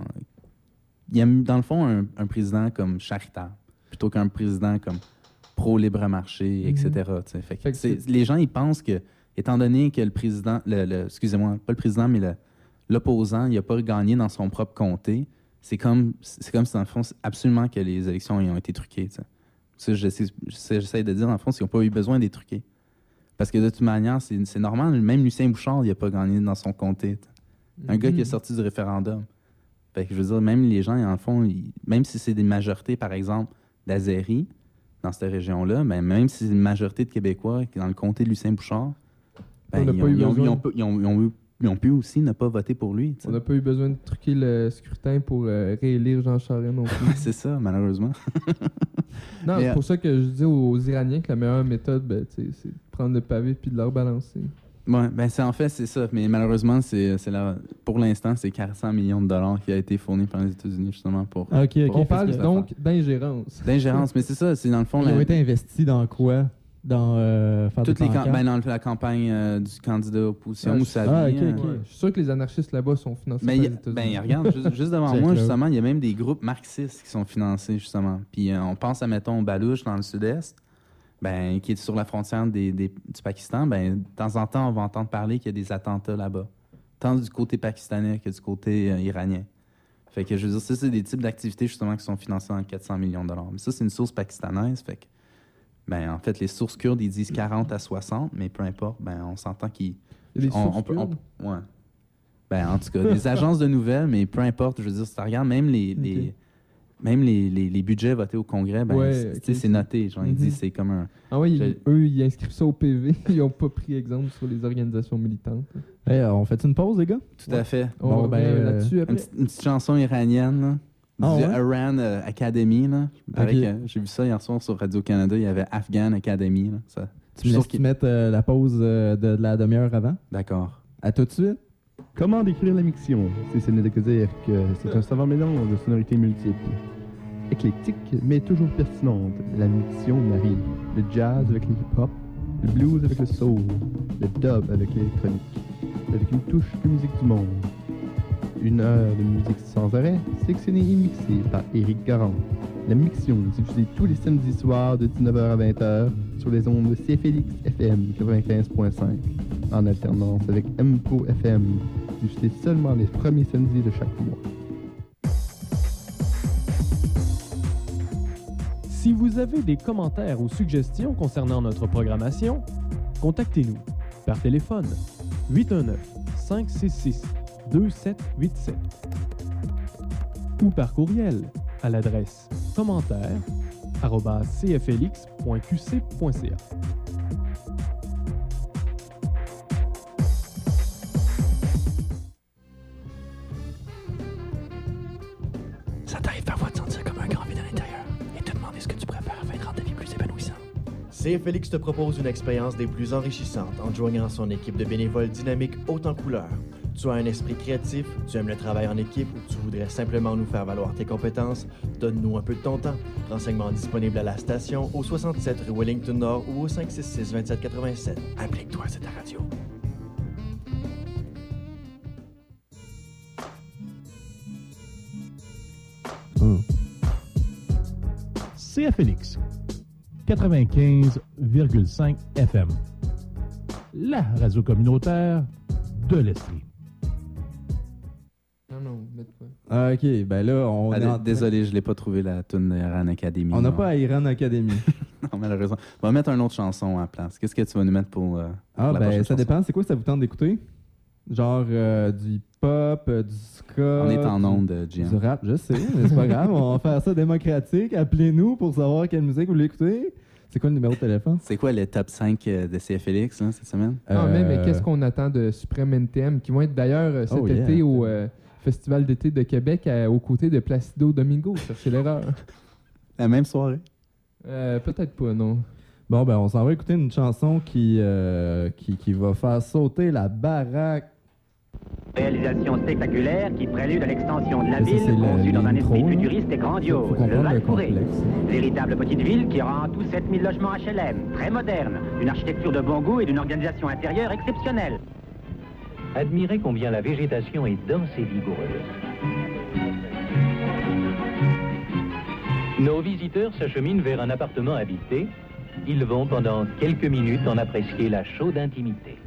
S3: ils aiment, dans le fond, un, un président comme charitable plutôt qu'un président comme pro-libre-marché, mm-hmm. et cetera. Fait que fait que c'est, c'est... Les gens, ils pensent que, étant donné que le président... Le, le, excusez-moi, pas le président, mais le, l'opposant, il n'a pas gagné dans son propre comté, c'est comme, c'est comme si, dans le fond, c'est absolument que les élections ont été truquées. T'sais. Ça, j'essaie, j'essaie de dire, dans le fond, c'est qu'ils n'ont pas eu besoin d'être truqués. Parce que de toute manière, c'est, c'est normal. Même Lucien Bouchard, il n'a pas gagné dans son comté. Un mm-hmm. gars qui est sorti du référendum. Fait que je veux dire, même les gens, en font, ils, même si c'est des majorités, par exemple, d'Azérie, dans cette région-là, ben, même si c'est une majorité de Québécois qui est dans le comté de Lucien Bouchard, ben, ils, ont, ils, ont, ils, ont, ils, ont, ils, ont, ils ont pu aussi ne pas voter pour lui. T'sais.
S4: On n'a pas eu besoin de truquer le scrutin pour euh, réélire Jean Charest non plus.
S3: C'est ça, malheureusement.
S4: Non, mais c'est pour ça que je dis aux Iraniens que la meilleure méthode, ben, c'est de prendre le pavé puis de le rebalancer.
S3: Oui, ben c'est, en fait, c'est ça. Mais malheureusement, c'est, c'est la, pour l'instant, c'est quatre cents millions de dollars qui a été fourni par les États-Unis, justement, pour...
S2: Ah, okay, okay,
S4: On parle donc d'ingérence.
S3: D'ingérence, mais c'est ça, c'est dans le fond...
S2: Ils
S3: la...
S2: ont été investis dans quoi? Dans euh, faire
S3: Toutes
S2: des
S3: les cam- ben, dans la campagne euh, du candidat opposition
S4: ah,
S3: ou sa
S2: ah,
S3: vie.
S2: okay,
S3: euh...
S2: okay.
S4: Ouais. Je suis sûr que les anarchistes là-bas sont financés
S3: ben,
S4: par
S3: y a,
S4: les États-Unis.
S3: Ben, regarde, juste, juste devant moi, justement, il y a même des groupes marxistes qui sont financés, justement. Puis euh, on pense à, mettons, Balouche, dans le sud-est, ben, qui est sur la frontière des, des, du Pakistan. Ben, de temps en temps, on va entendre parler qu'il y a des attentats là-bas, tant du côté pakistanais que du côté euh, iranien. Fait que, je veux dire, ça, c'est des types d'activités, justement, qui sont financés en quatre cents millions de dollars. Mais ça, c'est une source pakistanaise, fait que ben, en fait, les sources kurdes, ils disent quarante à soixante, mais peu importe, ben, on s'entend qu'ils...
S4: Il y a des
S3: on,
S4: sources
S3: on peut,
S4: kurdes?
S3: on, ouais. Ben, en tout cas, des agences de nouvelles, mais peu importe, je veux dire, si tu regardes, même les, okay. les, même les, les, les budgets votés au Congrès, ben,
S4: ouais,
S3: c'est,
S4: okay.
S3: c'est noté. Genre, mm-hmm. Ils disent c'est comme un...
S4: Ah oui,
S3: je...
S4: eux, ils inscrivent ça au P V. Ils n'ont pas pris exemple sur les organisations militantes.
S2: Hey, on fait une pause, les gars?
S3: Tout ouais. à fait.
S4: On bon, ben, euh, là-dessus après.
S3: Une, petite, une petite chanson iranienne, là.
S2: Ah,
S3: du
S2: ouais?
S3: Iran euh, Academy, là. Okay. Que, j'ai vu ça hier soir sur Radio-Canada, il y avait Afghan Academy, là. Ça,
S2: tu me laisses qu'ils mettent euh, la pause euh, de, de la demi-heure avant?
S3: D'accord.
S2: À tout de suite.
S6: Comment décrire la miction? Si ce n'est que dire que c'est un savant mélange de sonorités multiples. Éclectique, mais toujours pertinente, la miction marie le jazz avec le hip-hop, le blues avec le soul, le dub avec l'électronique, avec une touche de musique du monde. une heure de musique sans arrêt, sélectionnée et mixée par Éric Garand. La Mixion, diffusée tous les samedis soirs de dix-neuf heures à vingt heures sur les ondes de C F L X F M quatre-vingt-quinze point cinq, en alternance avec M P O F M, diffusée seulement les premiers samedis de chaque mois.
S7: Si vous avez des commentaires ou suggestions concernant notre programmation, contactez-nous par téléphone huit un neuf, cinq six six, deux sept huit sept ou par courriel à l'adresse commentaire arobase c f l x point q c point c a.
S8: Ça t'arrive parfois de sentir comme un grand vide à l'intérieur et te demander ce que tu préfères afin de rendre ta vie plus épanouissante.
S9: C F L X te propose une expérience des plus enrichissantes en joignant son équipe de bénévoles dynamiques haute en couleurs. Tu as un esprit créatif, tu aimes le travail en équipe ou tu voudrais simplement nous faire valoir tes compétences, donne-nous un peu de ton temps. Renseignements disponibles à la station au soixante-sept rue Wellington Nord ou au cinq six six, vingt-sept quatre-vingt-sept.
S8: Implique-toi, c'est ta radio.
S2: Mmh.
S1: C F L X quatre-vingt-quinze virgule cinq F M, la radio communautaire de l'Estrie.
S4: Non, non, mettez pas.
S2: Ah, ok, ben là, on
S3: Ah,
S2: est
S3: d-
S2: en-
S3: Désolé, je l'ai pas trouvé la tune de Iran Academy.
S2: On n'a
S3: non.
S2: pas à Iran Academy.
S3: Non, malheureusement. On va mettre une autre chanson à la place. Qu'est-ce que tu vas nous mettre pour, euh,
S2: Ah,
S3: pour la
S2: ben,
S3: prochaine
S2: ça
S3: chanson?
S2: dépend. C'est quoi ça vous tente d'écouter? Genre euh, du hip-hop, euh, du ska.
S3: On est en
S2: du-
S3: onde, euh, G M.
S2: Du rap, je sais, mais c'est pas grave. On va faire ça démocratique. Appelez-nous pour savoir quelle musique vous voulez écouter. C'est quoi le numéro de téléphone?
S3: C'est quoi le top cinq euh, de C F L X là, cette semaine?
S4: Ah, mais, mais
S2: Euh,
S4: qu'est-ce qu'on attend de Supreme N T M qui vont être d'ailleurs euh, cet
S2: Oh, yeah.
S4: été au euh, Festival d'été de Québec à- aux côtés de Placido Domingo. Cherchez l'erreur.
S3: La même soirée?
S4: Euh, Peut-être pas, non.
S2: Bon, ben, on s'en va écouter une chanson qui, euh, qui, qui va faire sauter la baraque.
S10: Réalisation spectaculaire qui prélude à l'extension de la
S2: Ça, c'est
S10: ville,
S2: le-
S10: conçue dans un
S2: l'intro,
S10: esprit
S2: là.
S10: futuriste et grandiose.
S2: Faut comprendre
S10: le
S2: le
S10: Val-Fouré.
S2: complexe.
S10: Véritable petite ville qui aura en tout sept mille logements H L M, très moderne, une architecture de bon goût et d'une organisation intérieure exceptionnelle.
S11: Admirez combien la végétation est dense et vigoureuse. Nos visiteurs s'acheminent vers un appartement habité. Ils vont pendant quelques minutes en apprécier la chaude intimité.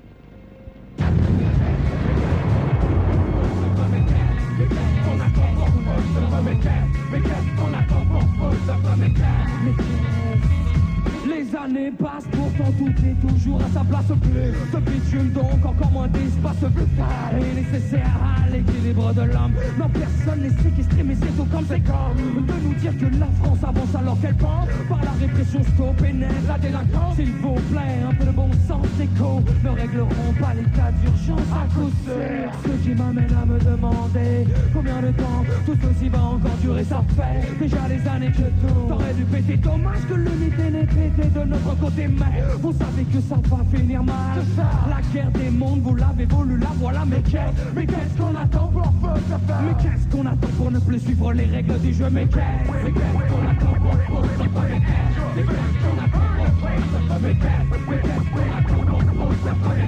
S12: Les années passent, pourtant tout est toujours à sa place. Plus de bitume, donc encore moins d'espace vital est nécessaire à l'équilibre de l'homme. Non, personne n'est séquestré, mais c'est tout comme c'est comme de nous dire que la France avance alors qu'elle pense par la répression stop et net la délinquance. S'il vous plaît, un peu de bon sens écho ne régleront pas l'état d'urgence à coup sûr. Ce qui m'amène à me demander combien de temps tout ceci va encore durer. Ça fait déjà des années que tout t'aurais dû péter. Dommage que l'unité n'ait pété de notre côté, mais vous savez que ça va finir mal. La guerre des mondes, vous l'avez voulu, la voilà. Mais qu'est-ce, mais qu'est-ce qu'on attend pour Mais qu'est-ce qu'on attend pour ne plus suivre les règles du jeu? Mais qu'est-ce, mais qu'est-ce qu'on attend pour pour mais qu'est-ce, mais qu'est-ce qu'on attend pour mais qu'est-ce, mais qu'est-ce qu'on attend pour pour mais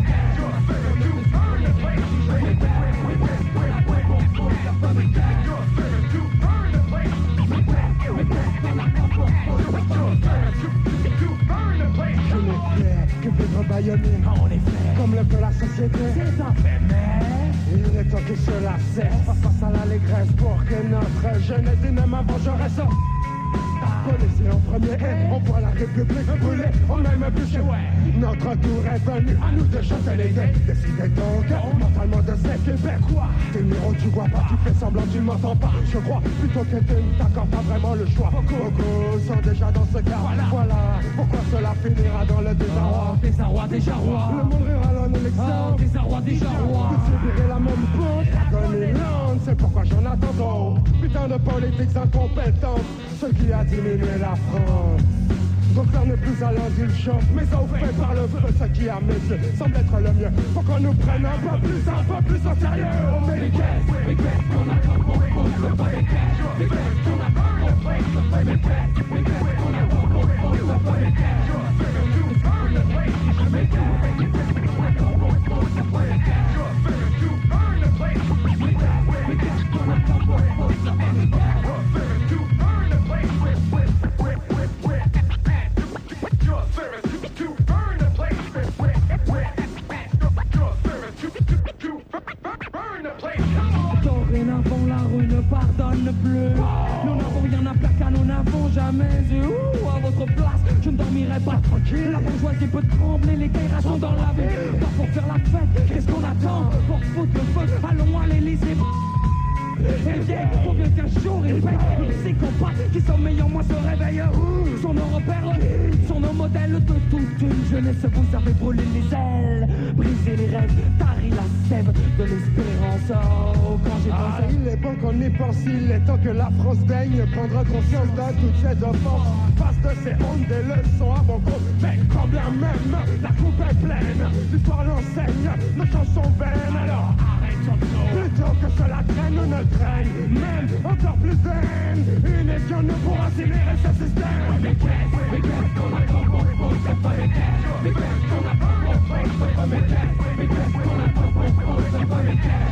S5: Je ne fais que vivre bâillonné, en effet, comme le veut la société. C'est un fait, mais il est temps que cela cesse. Face à l'allégresse pour que notre jeunesse et même avant je reste. Connaissez en premier et on voit la République brûler, on même bûcher, ouais. Notre tour est venu, à nous de chanter les dés. Décidez donc, mentalement de ces Québécois. T'es numéro, tu vois pas, tu fais semblant, tu m'entends pas. Je crois plutôt que tu n'accordes pas vraiment le choix. Beaucoup sont déjà dans ce cas, voilà, voilà pourquoi cela finira dans le désarroi.
S12: Oh, désarroi, déjà roi.
S5: Le monde rira en élection.
S12: Oh, désarroi, déjà roi.
S5: Vous subirez la même faute, Dragonland, c'est pourquoi j'en attends trop. Putain de politiques incompétentes, ce qui a diminué la France. Donc on n'est plus à l'indulgence, mais au fait par le feu, ce qui à mes yeux semble être le mieux. Faut qu'on nous prenne un peu plus, un peu plus au sérieux. Mais qu'est-ce, mais qu'est-ce qu'on attend pour mais qu'est-ce, mais qu'est-ce qu'on attend pour mais qu'est-ce, mais qu'est-ce qu'on attend pour mais qu'est-ce,
S12: pardonne plus. Nous n'avons rien à faire car nous n'avons jamais eu. Ouh, à votre place, je ne dormirai pas tranquille. La bourgeoisie peut trembler, les guerres sont dans la ville. Pas pour faire la fête, qu'est-ce qu'on attend? Pour foutre le feu, allons à l'Élysée. Et bien, faut bien qu'un jour il paye. Les psychopathes qui sommeillent en moi se réveillent. Sont nos repères, sont nos modèles de toute une jeunesse. Vous avez brûlé les ailes, brisé les rêves, tari la sève de l'espérance. Oh, quand j'ai
S5: Ah,
S12: pensé...
S5: il est bon qu'on y pense, il est temps que la France daigne prendre conscience de toutes ces offenses. Face de ces hontes, des leçons à bon compte. Mais quand bien même, la coupe est pleine. L'histoire l'enseigne, nos chansons vaines. Alors arrêtons tout. Plutôt que cela traîne, ne traîne même encore plus de haine. Une étion ne pourra s'élever ce système. Mais qu'est-ce, mais qu'est-ce qu'on a comme bon pour cette bonne tête? Mais qu'est-ce qu'on a comme bon pour cette bonne tête? Mais qu'est-ce qu'on a comme bon pour cette bonne tête?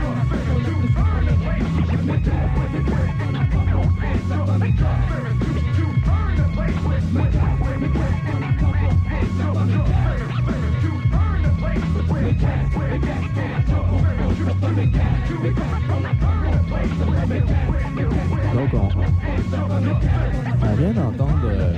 S2: Donc, on, on vient d'entendre. euh,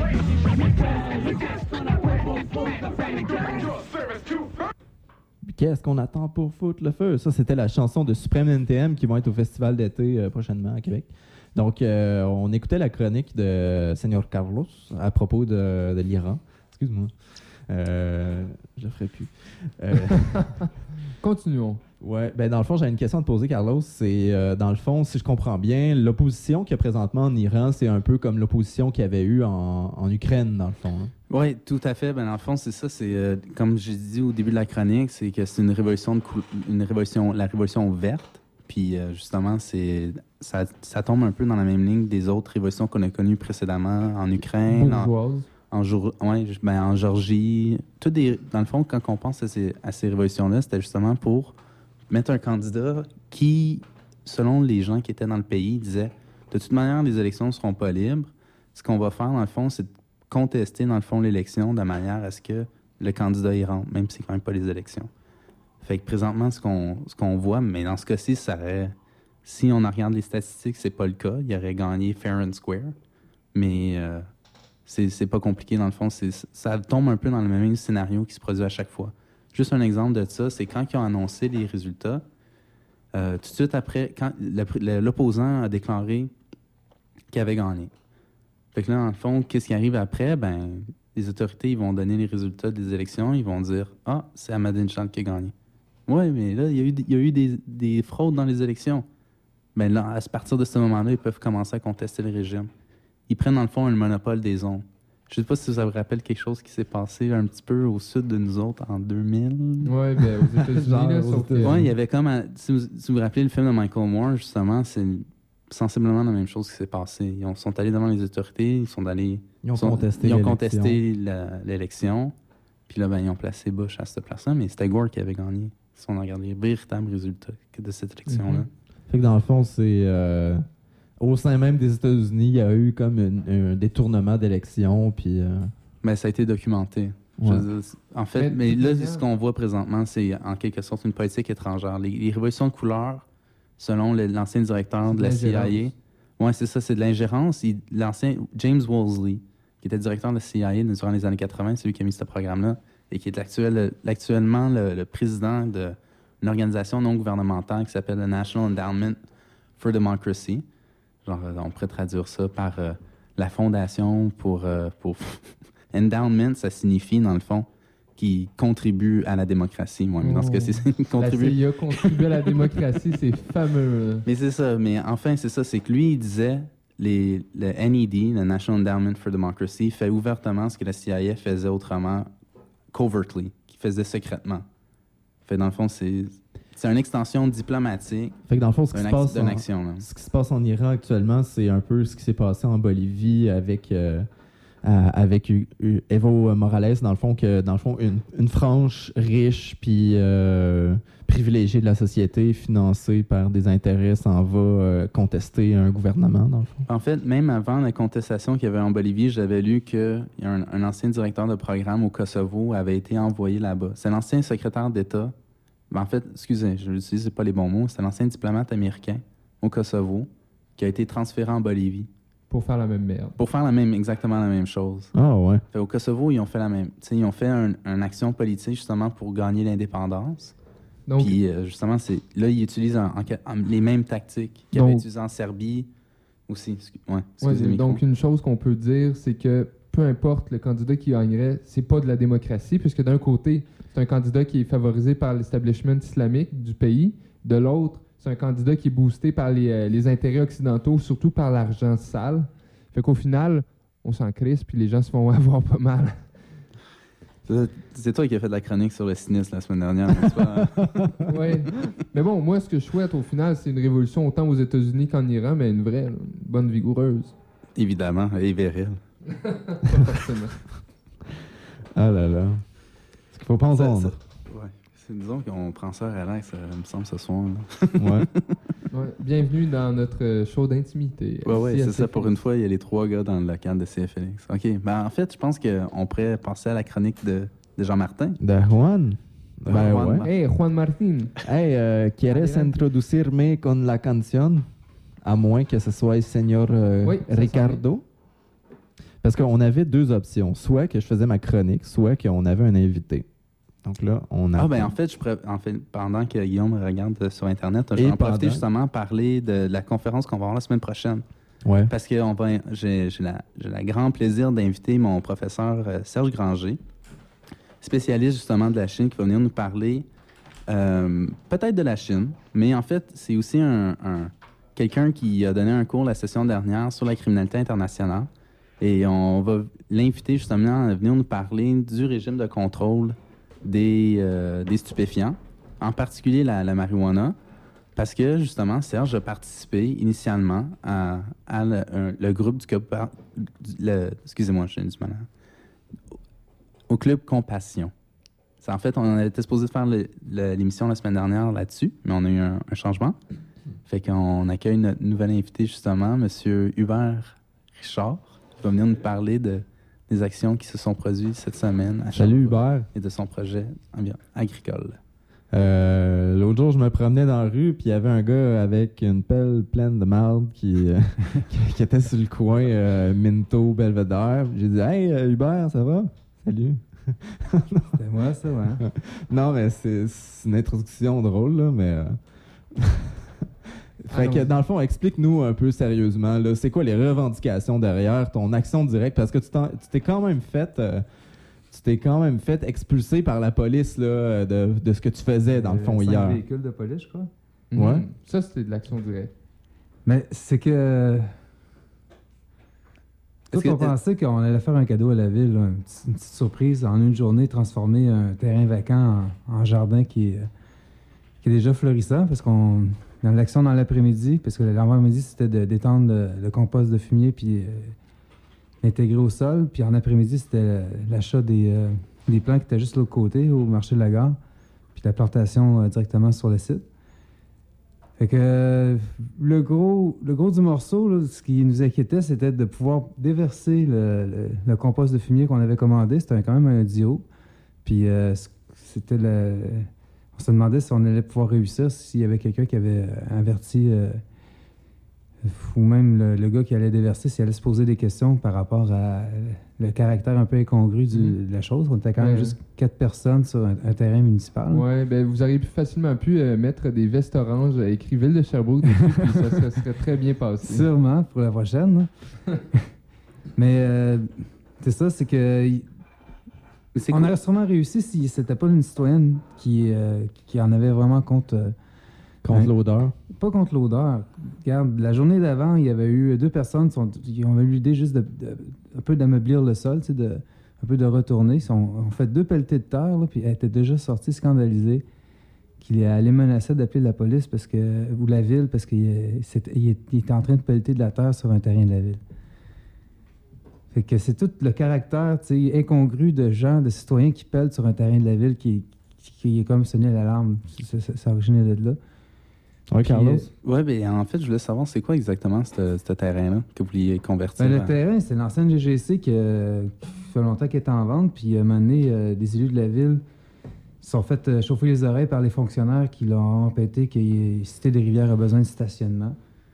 S2: Qu'est-ce qu'on attend pour foutre le feu? Ça, c'était la chanson de Supreme N T M qui vont être au festival d'été euh, prochainement à Québec. Donc, euh, on écoutait la chronique de Señor Carlos à propos de, de l'Iran. Excuse-moi. Euh, je le ferai plus. Euh,
S4: Continuons.
S2: Ouais, ben dans le fond, j'ai une question à te poser, Carlos. C'est, euh, dans le fond, si je comprends bien, l'opposition qu'il y a présentement en Iran, c'est un peu comme l'opposition qu'il y avait eu en, en Ukraine, dans le fond. Hein?
S3: Oui, tout à fait. Ben, dans le fond, c'est ça. C'est euh, comme j'ai dit au début de la chronique, c'est que c'est une révolution, de cou- une révolution, la révolution verte. Puis euh, justement, c'est ça, ça tombe un peu dans la même ligne des autres révolutions qu'on a connues précédemment en Ukraine, en,
S4: Bourgeoise.
S3: en, Jour- ouais, je- ben, en Géorgie. Tout des, dans le fond, quand on pense à ces, à ces révolutions-là, c'était justement pour mettre un candidat qui, selon les gens qui étaient dans le pays, disait de toute manière, les élections ne seront pas libres. Ce qu'on va faire, dans le fond, c'est de contester, dans le fond, l'élection de manière à ce que le candidat y rentre, même si c'est quand même pas les élections. Fait que présentement, ce qu'on, ce qu'on voit, mais dans ce cas-ci, ça aurait, si on regarde les statistiques, c'est pas le cas. Il aurait gagné fair and square. Mais euh, c'est, c'est pas compliqué, dans le fond. C'est, ça tombe un peu dans le même scénario qui se produit à chaque fois. Juste un exemple de ça, c'est quand ils ont annoncé les résultats, euh, tout de suite après, quand le, l'opposant a déclaré qu'il avait gagné. Fait que là, dans le fond, qu'est-ce qui arrive après? Ben, les autorités, ils vont donner les résultats des élections, ils vont dire « Ah, c'est Ahmadinejad qui a gagné. » Oui, mais là, il y a eu, il y a eu des, des fraudes dans les élections. Ben là, à partir de ce moment-là, ils peuvent commencer à contester le régime. Ils prennent, dans le fond, le monopole des ondes. Je ne sais pas si ça vous rappelle quelque chose qui s'est passé un petit peu au sud de nous autres en deux mille.
S4: Oui, ben, aux États-Unis,
S2: Genre,
S4: là,
S2: aux
S4: sauf que-
S3: Oui, il y avait comme... un- si, vous, si vous vous rappelez le film de Michael Moore, justement, c'est sensiblement la même chose qui s'est passé. Ils ont- sont allés devant les autorités, ils sont allés...
S2: Ils ont
S3: sont-
S2: contesté
S3: Ils ont
S2: l'élection.
S3: contesté la- l'élection. Puis là, ben, ils ont placé Bush à cette place-là, mais c'était Gore qui avait gagné. Si on a regardé les véritables résultats de cette élection-là.
S4: Mhm.
S2: Fait que dans le fond, c'est... euh, au sein même des États-Unis, il y a eu comme une- un détournement d'élection, puis... euh,
S3: Ben, ça a été documenté. Je
S2: Ouais.
S3: veux dire, c'est- en fait, mais,
S4: Mais
S3: là,
S4: tout
S3: ce qu'on voit présentement, c'est en quelque sorte une politique étrangère. Les, les révolutions de couleur, selon le- l'ancien directeur
S4: C'est
S3: de la
S4: de
S3: C I A,
S4: l'ingérence.
S3: ouais, c'est ça, c'est de l'ingérence. Il- L'ancien James Wolseley, qui était directeur de la C I A durant les années quatre-vingt, c'est lui qui a mis ce programme-là, et qui est l'actuel, actuellement le, le président d'une organisation non gouvernementale qui s'appelle le National Endowment for Democracy. Genre, euh, on pourrait traduire ça par euh, la fondation pour... euh, pour Endowment, ça signifie, dans le fond, qui contribue à la démocratie. Moi, mais dans ce
S4: Oh.
S3: cas-ci, c'est
S4: La
S3: contribue.
S4: C I A contribue à la démocratie, c'est fameux.
S3: Mais c'est ça. Mais enfin, c'est ça. C'est que lui, il disait, les, le N E D, le National Endowment for Democracy, fait ouvertement ce que la C I A faisait autrement, covertly, qui faisait secrètement. Fait dans le fond, c'est, c'est une extension diplomatique
S2: Fait que dans le fond, ce qui,
S3: d'une,
S2: se
S3: ac-
S2: passe
S3: d'une
S2: en,
S3: action. Là.
S2: ce qui se passe en Iran actuellement, c'est un peu ce qui s'est passé en Bolivie avec, euh, à- avec U- U- Evo Morales, dans le fond, que dans le fond, une, une frange riche puis euh, privilégiée de la société, financée par des intérêts, s'en va euh, contester un gouvernement, dans le fond.
S3: En fait, même avant la contestation qu'il y avait en Bolivie, j'avais lu qu'un un ancien directeur de programme au Kosovo avait été envoyé là-bas. C'est l'ancien secrétaire d'État. Ben, en fait, excusez, je n'utilise pas les bons mots. C'est l'ancien diplomate américain au Kosovo qui a été transféré en Bolivie.
S4: Pour faire la même merde.
S3: Pour faire la même, exactement la même chose.
S2: Ah ouais.
S3: Fait, au Kosovo, ils ont fait la même. T'sais, ils ont fait un- une action politique justement pour gagner l'indépendance.
S4: Donc-
S3: Puis euh, justement, c'est là, ils utilisent en- en- en- les mêmes tactiques qu'ils
S4: Donc-
S3: avaient utilisées en Serbie aussi. Excu- ouais,
S4: Ouais,
S3: excusez le micro.
S4: donc, une chose qu'on peut dire, c'est que peu importe le candidat qui gagnerait, c'est pas de la démocratie, puisque d'un côté, c'est un candidat qui est favorisé par l'establishment islamique du pays. De l'autre, c'est un candidat qui est boosté par les, euh, les intérêts occidentaux, surtout par l'argent sale. Fait qu'au final, on s'en crisse, puis les gens se font avoir pas mal.
S3: C'est- C'est toi qui as fait de la chronique sur le cynisme la semaine dernière, n'est-ce pas?
S4: Ouais. Mais bon, moi, ce que je souhaite au final, c'est une révolution autant aux États-Unis qu'en Iran, mais une vraie, là, une bonne vigoureuse.
S3: Évidemment, et viril.
S4: Pas forcément.
S2: Ah là là. Est-ce qu'il faut pas
S3: Ça-
S2: entendre?
S3: ça- ouais. C'est- Disons qu'on prend ça à relax, ça me semble, ce soir. là.
S2: Ouais.
S4: Ouais. Bienvenue dans notre euh, show d'intimité.
S3: Ouais, ouais,
S4: Ici, à
S3: c'est ça. Pour
S4: C F L.
S3: une fois, il y a les trois gars dans le local de C F L X. OK. Ben, en fait, je pense qu'on pourrait passer à la chronique de, de Jean-Martin.
S2: De Juan?
S3: De
S2: Ben
S3: Juan
S2: ouais.
S3: Martin.
S4: Hey, Juan Martin.
S2: Hey, euh, ¿quieres
S4: Adelante.
S2: introducirme con la canción? À moins que ce soit le señor euh,
S4: Oui, ça
S2: Ricardo. Parce qu'on avait deux options. Soit que je faisais ma chronique, soit qu'on avait un invité. Donc là, on a.
S3: Ah, ben en fait, je pourrais- en fait, pendant que Guillaume regarde euh, sur Internet, je
S2: Et
S3: vais en profiter
S2: pendant.
S3: justement parler de la conférence qu'on va avoir la semaine prochaine.
S2: Ouais.
S3: Parce que on va- j'ai j'ai la- j'ai le grand plaisir d'inviter mon professeur euh, Serge Granger, spécialiste justement de la Chine, qui va venir nous parler euh, peut-être de la Chine, mais en fait, c'est aussi un, un- quelqu'un qui a donné un cours la session dernière sur la criminalité internationale. Et on va l'inviter justement à venir nous parler du régime de contrôle des, euh, des stupéfiants, en particulier la, la marijuana, parce que justement, Serge a participé initialement à, à le, un- le groupe du, Copa- du- le- excusez-moi, je suis du malade, au club Compassion. C'est, en fait, on était supposé faire le- le- l'émission la semaine dernière là-dessus, mais on a eu un, un changement. Fait qu'on accueille notre nouvel invité justement, M. Hubert Richard, qui va venir nous parler de, des actions qui se sont produites cette semaine à
S2: Salut
S3: Sherbrooke
S2: Hubert.
S3: et de son projet ambi- agricole.
S2: Euh, L'autre jour, je me promenais dans la rue, puis il y avait un gars avec une pelle pleine de marde qui, euh, qui, qui était sur le coin euh, Minto, Belvedere. J'ai dit Hey euh, Hubert, ça va? Salut.
S13: C'était moi, ça, ouais.
S2: Non, mais c'est c'est une introduction drôle, là, mais. euh, Fait que, dans le fond, explique-nous un peu sérieusement, là, c'est quoi les revendications derrière ton action directe? Parce que tu t'en- tu t'es quand même fait. euh, tu t'es quand même fait expulser par la police là, de, de ce que tu faisais, dans le fond,
S13: Euh, cinq
S2: hier.
S13: véhicules de police, je crois.
S2: Ouais.
S4: Mhm. Ça, c'était de l'action directe.
S13: Mais c'est que. Tout
S3: Est-ce
S13: on
S3: que-
S13: pensait qu'on allait faire un cadeau à la ville, là, une, petite, une petite surprise, en une journée, transformer un terrain vacant en, en jardin qui est, euh, qui est déjà florissant, parce qu'on. Dans l'action dans l'après-midi, parce que l'avant-midi, c'était de d'étendre le, le compost de fumier puis euh, l'intégrer au sol. Puis en après-midi, c'était euh, l'achat des, euh, des plants qui étaient juste de l'autre côté, au marché de la gare, puis la plantation euh, directement sur le site. Fait que euh, le gros, le gros du morceau, là, ce qui nous inquiétait, c'était de pouvoir déverser le, le- le compost de fumier qu'on avait commandé. C'était quand même un dio. Puis euh, c- c'était le... On se demandait si on allait pouvoir réussir, s'il y avait quelqu'un qui avait euh, averti, euh, ou même le, le gars qui allait déverser, s'il allait se poser des questions par rapport à euh, le caractère un peu incongru du-
S4: Mm.
S13: de la chose. On était quand même
S4: Ouais.
S13: juste quatre personnes sur un, un terrain municipal.
S4: Ouais, ben vous auriez pu facilement pu euh, mettre des vestes oranges euh, écrit Ville de Sherbrooke dessus, puis ça, ça serait très bien passé.
S13: Sûrement, pour la prochaine. là. Mais euh, c'est ça, c'est que... y-
S3: C'est
S13: on
S3: quoi-
S13: aurait sûrement réussi si c'était pas une citoyenne qui, euh, qui en avait vraiment contre... euh,
S2: Contre
S13: un-
S2: l'odeur.
S13: Pas contre l'odeur. Regarde, la journée d'avant, il y avait eu deux personnes sont, qui ont eu l'idée juste de, de- un peu d'ameublir le sol, tu sais, de, un peu de retourner. Ils ont, ont fait deux pelletées de terre, là, puis elle était déjà sortie scandalisée qu'il allait menacer d'appeler la police parce que, ou la ville parce qu'il euh, c'était- il est- il était en train de pelleter de la terre sur un terrain de la ville. Fait que c'est tout le caractère tu sais, incongru de gens, de citoyens qui pellent sur un terrain de la ville qui, qui est comme sonné l'alarme. Ça, ça, ça originait de là.
S2: Ouais,
S13: Puis,
S2: Carlos.
S13: euh,
S3: Oui, bien, en fait, je voulais savoir, c'est quoi exactement ce ce terrain-là que vous vouliez convertir?
S13: Ben, le
S3: à-
S13: terrain, c'est l'ancienne G G C qui, euh, qui fait longtemps qu'elle est en vente. Puis, à un moment donné, euh, des élus de la ville se sont fait euh, chauffer les oreilles par les fonctionnaires qui l'ont empêté que Cité des Rivières a besoin de stationnement.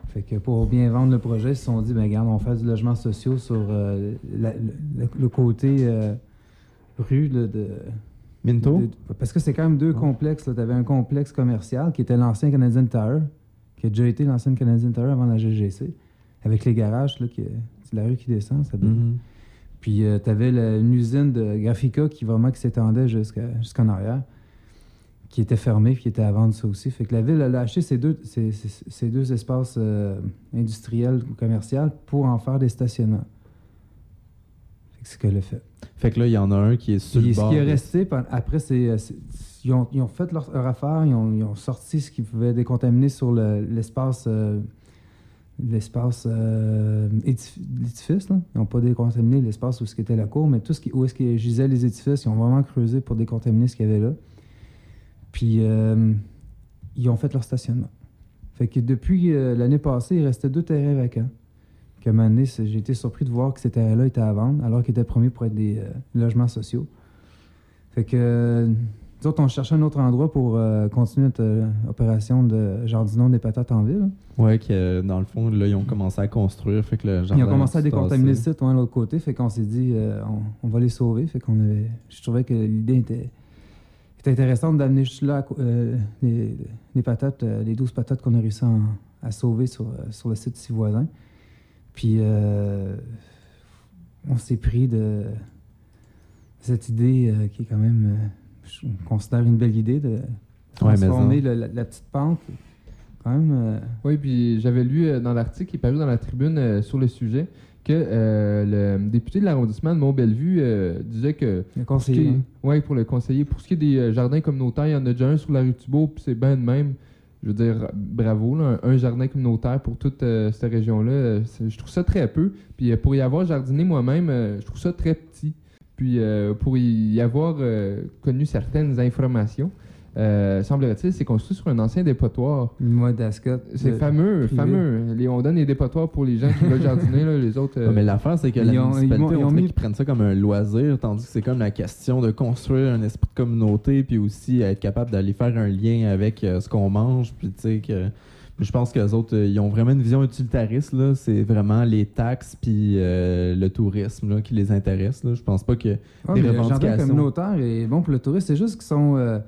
S13: Fait que pour bien vendre le projet, ils se sont dit, ben regarde, on fait du logement social sur euh, la- le, le côté euh, rue de... de
S2: Minto?
S13: de- parce que c'est quand même deux complexes. Tu avais un complexe commercial qui était l'ancien Canadian Tire, qui a déjà été l'ancien Canadian Tire avant la G G C, avec les garages, là, qui, c'est la rue qui descend. Ça donne.
S2: Mm-hmm.
S13: Puis euh, tu avais une usine de Graphica qui vraiment qui s'étendait jusqu'à, jusqu'en arrière, qui était fermée puis qui était à vendre ça aussi. Fait que la ville elle a acheté ces deux, ces, ces, ces deux espaces euh, industriels ou commerciaux pour en faire des stationnements. Fait que c'est ce qu'elle a fait.
S2: Fait que là, il y en a un qui est sur
S13: Puis
S2: le
S13: ce
S2: bord.
S13: qui est
S2: de-
S13: resté, pen- après, c'est, c'est- ils, ont, ils ont fait leur, leur affaire, ils ont, ils ont sorti ce qui pouvait décontaminer sur le- l'espace, euh, l'espace euh, édif- l'édifice. Là. Ils n'ont pas décontaminé l'espace où ce qui était la cour, mais tout ce qui, où est-ce qu'ils gisaient les édifices, ils ont vraiment creusé pour décontaminer ce qu'il y avait là. Puis, euh, ils ont fait leur stationnement. Fait que depuis euh, l'année passée, il restait deux terrains vacants. Qu'à un moment donné, c'est- j'ai été surpris de voir que ces terrains-là étaient à vendre, alors qu'ils étaient promis pour être des euh, logements sociaux. Fait que, euh, nous autres, on cherchait un autre endroit pour euh, continuer notre euh, opération de jardinons des patates en ville.
S2: Ouais, que euh, dans le fond, là, ils ont commencé à construire. Fait que le
S13: Ils
S2: jardin
S13: ont commencé à
S2: est
S13: décontaminer le
S2: tassé.
S13: site, ouais, de l'autre côté. Fait qu'on s'est dit, euh, on, on va les sauver. Fait qu'on avait, je trouvais que l'idée était, était intéressante d'amener juste là euh, les, les patates, euh, les douze patates qu'on a réussi à, à sauver sur, euh, sur le site ici voisin. Puis, euh, on s'est pris de cette idée euh, qui est quand même, euh, je considère une belle idée de
S2: Ouais, mais
S13: transformer
S2: ça.
S13: le- la, la petite pente. Quand même. euh,
S4: Oui, puis j'avais lu euh, dans l'article qui est paru dans la tribune euh, sur le sujet que euh, le député de l'arrondissement de Mont-Bellevue euh, disait que...
S13: Le
S4: pour ce
S13: conseiller,
S4: qui est-
S13: hein.
S4: ouais, pour le conseiller. Pour ce qui est des euh, jardins communautaires, il y en a déjà un sur la rue Thibault, puis c'est bien de même. Je veux dire, bravo, là, un, un jardin communautaire pour toute euh, cette région-là. euh, c'est- je trouve ça très peu. Puis euh, pour y avoir jardiné moi-même, euh, je trouve ça très petit. Puis euh, pour y avoir euh, connu certaines informations, euh, semblerait-il, c'est construit sur un ancien dépotoir.
S13: Moi, d'Ascot.
S4: C'est
S13: de-
S4: fameux,
S13: privé.
S4: fameux. Les- on donne les dépotoirs pour les gens qui veulent jardiner, là, les autres... euh,
S2: Ouais, mais l'affaire, c'est que
S13: Ils
S2: la
S13: ont- ils
S2: municipalité,
S13: ont- ils
S2: on
S13: ont
S2: dirait
S13: mis-
S2: qu'ils prennent ça comme un loisir, tandis que c'est comme la question de construire un esprit de communauté, puis aussi être capable d'aller faire un lien avec euh, ce qu'on mange, puis tu sais que... Je pense qu'eux autres, euh, ils ont vraiment une vision utilitariste, là. C'est vraiment les taxes puis euh, le tourisme là, qui les intéresse, là. Je pense pas que
S13: Ouais,
S2: des
S13: mais le jardin
S2: revendications...
S13: communautaire est bon pour le tourisme. C'est juste qu'ils sont. Euh,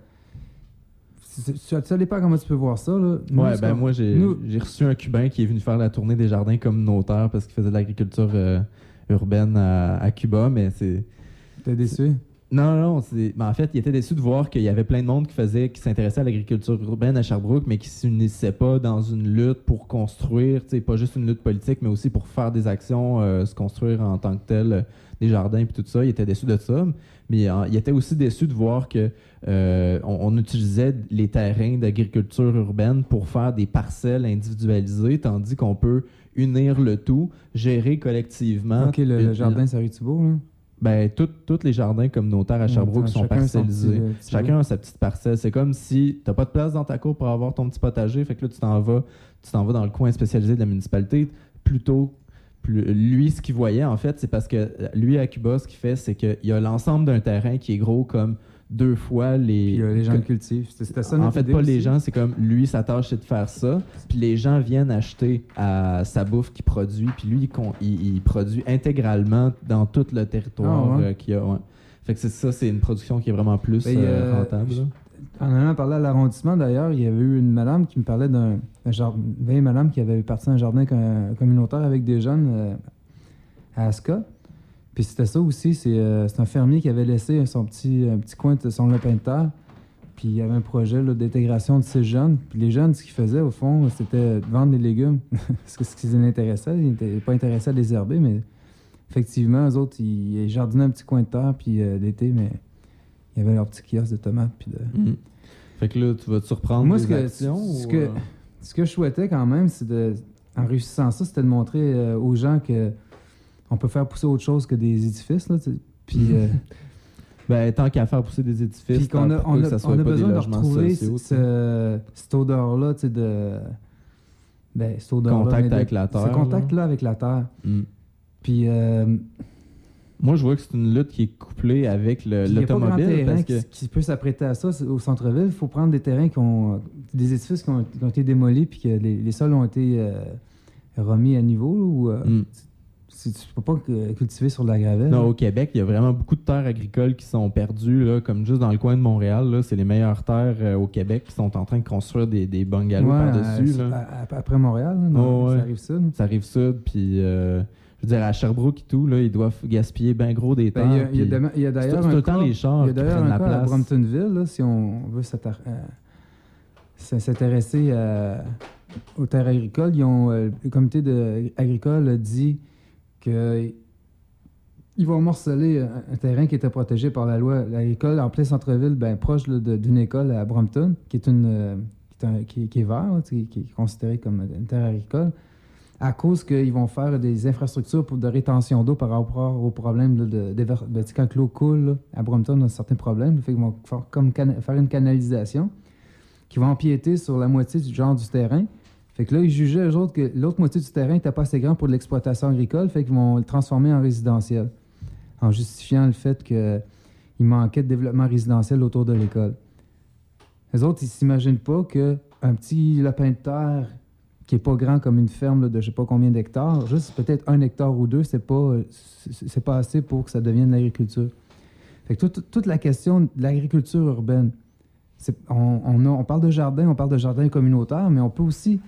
S13: c'est- c'est- ça dépend comment tu peux voir ça. Là. Nous,
S2: Ouais,
S13: ce
S2: ben
S13: qu'on-
S2: moi, j'ai
S13: nous-
S2: j'ai reçu un Cubain qui est venu faire la tournée des jardins communautaires parce qu'il faisait de l'agriculture euh, urbaine à, à Cuba, mais c'est...
S13: T'es déçu?
S2: Non, non, non. c'est- mais en fait, il était déçu de voir qu'il y avait plein de monde qui faisait, qui s'intéressait à l'agriculture urbaine à Sherbrooke, mais qui ne s'unissait pas dans une lutte pour construire, tu sais, pas juste une lutte politique, mais aussi pour faire des actions, euh, se construire en tant que tel, euh, des jardins et tout ça. Il était déçu de ça, mais euh, il était aussi déçu de voir que euh, on, on utilisait les terrains d'agriculture urbaine pour faire des parcelles individualisées, tandis qu'on peut unir le tout, gérer collectivement.
S13: Ok, le, le
S2: une-
S13: jardin, c'est rue Thibault, là.
S2: Ben, tout- tous les jardins communautaires à Sherbrooke
S13: Attends,
S2: sont
S13: chacun son
S2: parcellisés.
S13: petit, euh, petit
S2: Chacun
S13: lot.
S2: a sa petite parcelle. C'est comme si t'as pas de place dans ta cour pour avoir ton petit potager, fait que là, tu t'en vas, tu t'en vas dans le coin spécialisé de la municipalité. Plutôt, plus, lui, ce qu'il voyait, en fait, c'est parce que lui, à Cuba, ce qu'il fait, c'est qu'il y a l'ensemble d'un terrain qui est gros comme deux fois les...
S13: Puis euh, les gens
S2: que-
S13: le cultivent. C'était c'était ça
S2: en
S13: notre
S2: fait,
S13: idée
S2: pas les
S13: aussi.
S2: gens, c'est comme lui, sa tâche, c'est de faire ça. Puis les gens viennent acheter à sa bouffe qu'il produit. Puis lui, il, con- il- il produit intégralement dans tout le territoire
S13: Ah ouais.
S2: euh, qu'il y a. Ouais. Fait que c'est ça, c'est une production qui est vraiment plus
S13: Ben,
S2: euh,
S13: euh,
S2: rentable. là.
S13: En allant parler à l'arrondissement, d'ailleurs, il y avait eu une madame qui me parlait d'un un jardin, une vieille madame qui avait parti un jardin com- communautaire avec des jeunes euh, à Ascot. Puis c'était ça aussi, c'est euh, c'est un fermier qui avait laissé son petit, un petit coin de son lopin de terre. Puis il y avait un projet là, d'intégration de ces jeunes. Puis les jeunes, ce qu'ils faisaient, au fond, c'était de vendre des légumes. Parce que ce qui les intéressait, ils n'étaient pas intéressés à les herber, mais effectivement, eux autres, ils, ils jardinaient un petit coin de terre, puis euh, l'été, mais il y avait leur petit kiosque de tomates. Puis de...
S2: Mhm. Fait que là, tu vas te surprendre
S13: Moi,
S2: des
S13: ce que,
S2: actions
S13: ce,
S2: ou,
S13: que,
S2: euh,
S13: ce que je souhaitais quand même, c'est de, en réussissant ça, c'était de montrer euh, aux gens que on peut faire pousser autre chose que des édifices. Là, tu sais. Puis, euh,
S2: Ben, tant qu'à faire pousser des édifices,
S13: puis qu'on a,
S2: pourquoi
S13: on
S2: que
S13: a,
S2: ça soit
S13: on a
S2: pas
S13: besoin
S2: des
S13: de
S2: logements
S13: retrouver
S2: sociaux,
S13: ce- ce- cette odeur-là, tu sais, de... Ben, cette odeur-là,
S2: Contact
S13: mais de-
S2: avec la terre,
S13: Ce contact-là avec la terre.
S2: Mm.
S13: Puis... euh,
S2: Moi, je vois que c'est une lutte qui est couplée avec le-
S13: Puis il y a pas grand
S2: l'automobile.
S13: terrain
S2: Parce
S13: qui,
S2: que...
S13: qui peut s'apprêter à ça c'est- au centre-ville. Il faut prendre des terrains qui ont... des édifices qui ont, qui ont été démolis puis que les, les sols ont été euh, remis à niveau, là, ou euh,
S2: Mm.
S13: si tu peux pas euh, cultiver sur de la gravelle.
S2: Non, au Québec, il y a vraiment beaucoup de terres agricoles qui sont perdues, là, comme juste dans le coin de Montréal. Là, c'est les meilleures terres euh, au Québec qui sont en train de construire des, des bungalows
S13: Ouais,
S2: par-dessus.
S13: euh,
S2: là.
S13: à- à- après Montréal, là, non,
S2: Oh, ouais.
S13: ça arrive ça. là.
S2: Ça arrive sud, puis euh, je veux dire, à Sherbrooke et tout, là, ils doivent gaspiller bien gros des terres.
S13: Ben, il y a- il y a,
S2: puis
S13: dema- il y a
S2: c'est
S13: d'ailleurs
S2: tout- c'est tout
S13: un
S2: le temps
S13: cas-
S2: les chars
S13: il y a
S2: qui
S13: d'ailleurs
S2: prennent
S13: un
S2: la
S13: cas à
S2: place.
S13: Bromptonville, là, si on veut s'attar- euh, s- s'intéresser à- aux terres agricoles. Ils ont, euh, le comité de, agricole a dit que ils vont morceler un, un terrain qui était protégé par la loi agricole en plein centre-ville, ben, proche là, de- d'une école à Brompton, qui est, une, euh, qui, est un- qui- qui est vert, là, qui, qui est considéré comme une terre agricole, à cause qu'ils vont faire des infrastructures pour de rétention d'eau par rapport aux problèmes là, de, de, de, de- quand l'eau coule là, à Brompton, on a certains problèmes. Fait qu'ils vont faire, comme cana- faire une canalisation qui va empiéter sur la moitié du genre du terrain. Fait que là, ils jugeaient, eux autres, que l'autre moitié du terrain n'était pas assez grand pour de l'exploitation agricole, fait qu'ils vont le transformer en résidentiel, en justifiant le fait qu'il manquait de développement résidentiel autour de l'école. Les autres, ils s'imaginent pas qu'un petit lapin de terre qui est pas grand comme une ferme là, de je sais pas combien d'hectares, juste peut-être un hectare ou deux, c'est pas, c'est, c'est pas assez pour que ça devienne de l'agriculture. Fait que toute, toute la question de l'agriculture urbaine, c'est, on, on, a- on parle de jardin, on parle de jardin communautaire, mais on peut aussi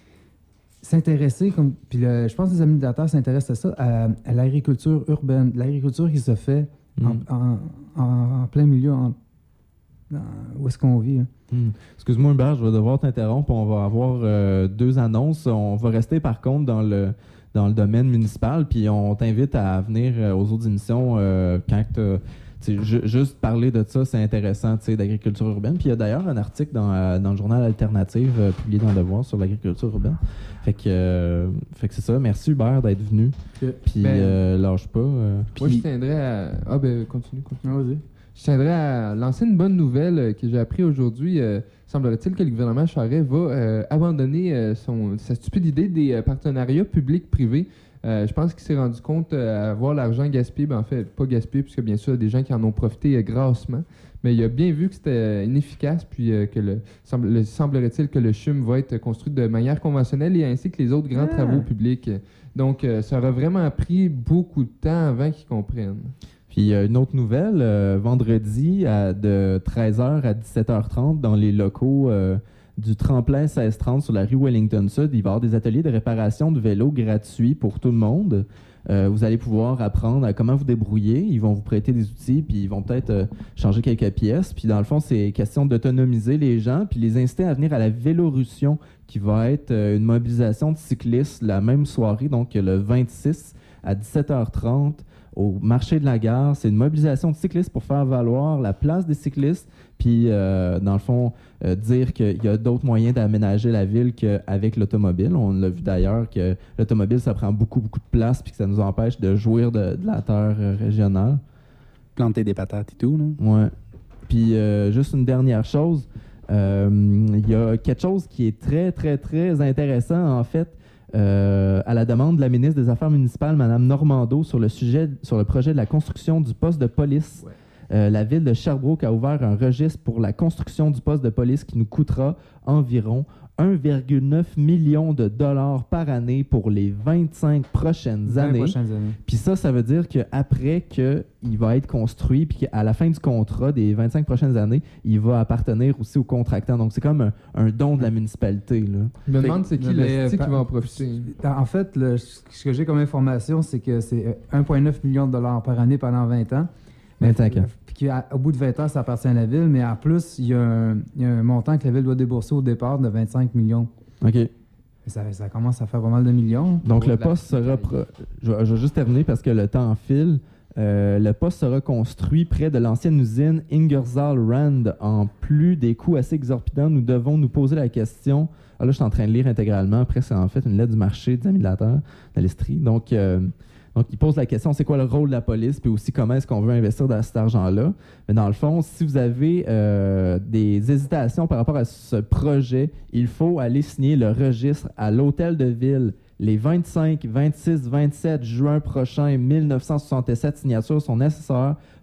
S13: s'intéresser, comme, puis le- je pense que les amis de la Terre s'intéressent à ça, à, à l'agriculture urbaine, l'agriculture qui se fait en,
S2: Mm.
S13: en- en- en plein milieu, en, en- où est-ce qu'on vit. Hein.
S2: Hmm. Excuse-moi, Hubert, je vais devoir t'interrompre. On va avoir euh, deux annonces. On va rester par contre dans le, dans le domaine municipal, puis on t'invite à venir euh, aux autres émissions euh, quand t'as- tu sais, ju- juste parler de ça, c'est intéressant, tu sais, d'agriculture urbaine. Puis il y a d'ailleurs un article dans, euh, dans le journal Alternative euh, publié dans Le Devoir sur l'agriculture urbaine. Fait que, euh, fait que c'est ça. Merci Hubert d'être venu.
S4: Ok.
S2: Puis
S4: Ben,
S2: euh, lâche pas. euh.
S4: Moi, je
S2: Puis-
S4: tiendrais à. Ah, ben, continue, continue.
S13: Ah, vas-y.
S4: Je tiendrais à lancer une bonne nouvelle euh, que j'ai appris aujourd'hui. Euh, semblerait-il que le gouvernement Charest va euh, abandonner euh, son, sa stupide idée des euh, partenariats publics-privés. Euh, je pense qu'il s'est rendu compte euh, à voir l'argent gaspillé. Ben, en fait, pas gaspillé, puisque bien sûr, il y a des gens qui en ont profité euh, grassement. Mais il a bien vu que c'était euh, inefficace, puis euh, que le, semble, le- semblerait-il que le C H U M va être construit de manière conventionnelle et ainsi que les autres grands
S13: Ah.
S4: travaux publics. Donc, euh, ça aura vraiment pris beaucoup de temps avant qu'ils comprennent.
S2: Puis euh, une autre nouvelle, euh, vendredi à, de treize heures à dix-sept heures trente dans les locaux euh, du tremplin seize trente sur la rue Wellington Sud, il va y avoir des ateliers de réparation de vélos gratuits pour tout le monde. Euh, vous allez pouvoir apprendre à comment vous débrouiller. Ils vont vous prêter des outils, puis ils vont peut-être euh, changer quelques pièces. Puis dans le fond, c'est question d'autonomiser les gens, puis les inciter à venir à la Vélorussion, qui va être euh, une mobilisation de cyclistes la même soirée, donc le vingt-six à dix-sept heures trente au marché de la gare. C'est une mobilisation de cyclistes pour faire valoir la place des cyclistes, puis euh, dans le fond, euh, dire qu'il y a d'autres moyens d'aménager la ville qu'avec l'automobile. On l'a vu d'ailleurs que l'automobile, ça prend beaucoup, beaucoup de place, puis que ça nous empêche de jouir de, de la terre euh, régionale.
S3: Planter des patates et tout, là.
S2: Ouais. Puis euh, juste une dernière chose, euh, il y a quelque chose qui est très, très, très intéressant, en fait, euh, à la demande de la ministre des Affaires municipales, Mme Normando, sur le sujet, sur le projet de la construction du poste de police.
S4: Ouais.
S2: Euh, la ville de Sherbrooke a ouvert un registre pour la construction du poste de police qui nous coûtera environ un virgule neuf million de dollars par année pour les vingt-cinq prochaines
S13: vingt
S2: années.
S13: prochaines années.
S2: Puis ça, ça veut dire qu'après qu'il va être construit, puis qu'à la fin du contrat des vingt-cinq prochaines années, il va appartenir aussi au contractant. Donc c'est comme un, un don de la municipalité, là.
S4: Je me
S13: Fait
S4: demande
S13: que-
S4: c'est qui
S13: mais,
S4: le
S13: euh,
S4: stick qui
S13: par-
S4: va en profiter.
S13: En fait, le- ce que j'ai comme information, c'est que c'est euh, un virgule neuf million de dollars par année pendant vingt ans. Mais,
S2: vingt-cinq ans.
S13: Puis qu'à- au bout de vingt ans, ça appartient à la ville, mais en plus, il y, a un, il y a un montant que la ville doit débourser au départ de vingt-cinq millions.
S2: OK.
S13: Ça, ça commence à faire pas mal de millions.
S2: Donc
S4: Pour
S2: le
S4: de la
S2: poste sera... pro- Je, vais- je vais juste terminer parce que le temps file. Euh, le poste sera construit près de l'ancienne usine Ingersoll Rand. En plus des coûts assez exorbitants, nous devons nous poser la question... Ah là, je suis en train de lire intégralement. Après, c'est en fait une lettre du marché des amis de la Terre, de l'Estrie. Donc... euh, Donc, il pose la question, c'est quoi le rôle de la police, puis aussi comment est-ce qu'on veut investir dans cet argent-là. Mais dans le fond, si vous avez euh, des hésitations par rapport à ce projet, il faut aller signer le registre à l'hôtel de ville les vingt-cinq, vingt-six, vingt-sept juin prochain mille neuf cent soixante-sept. Signatures sont nécessaires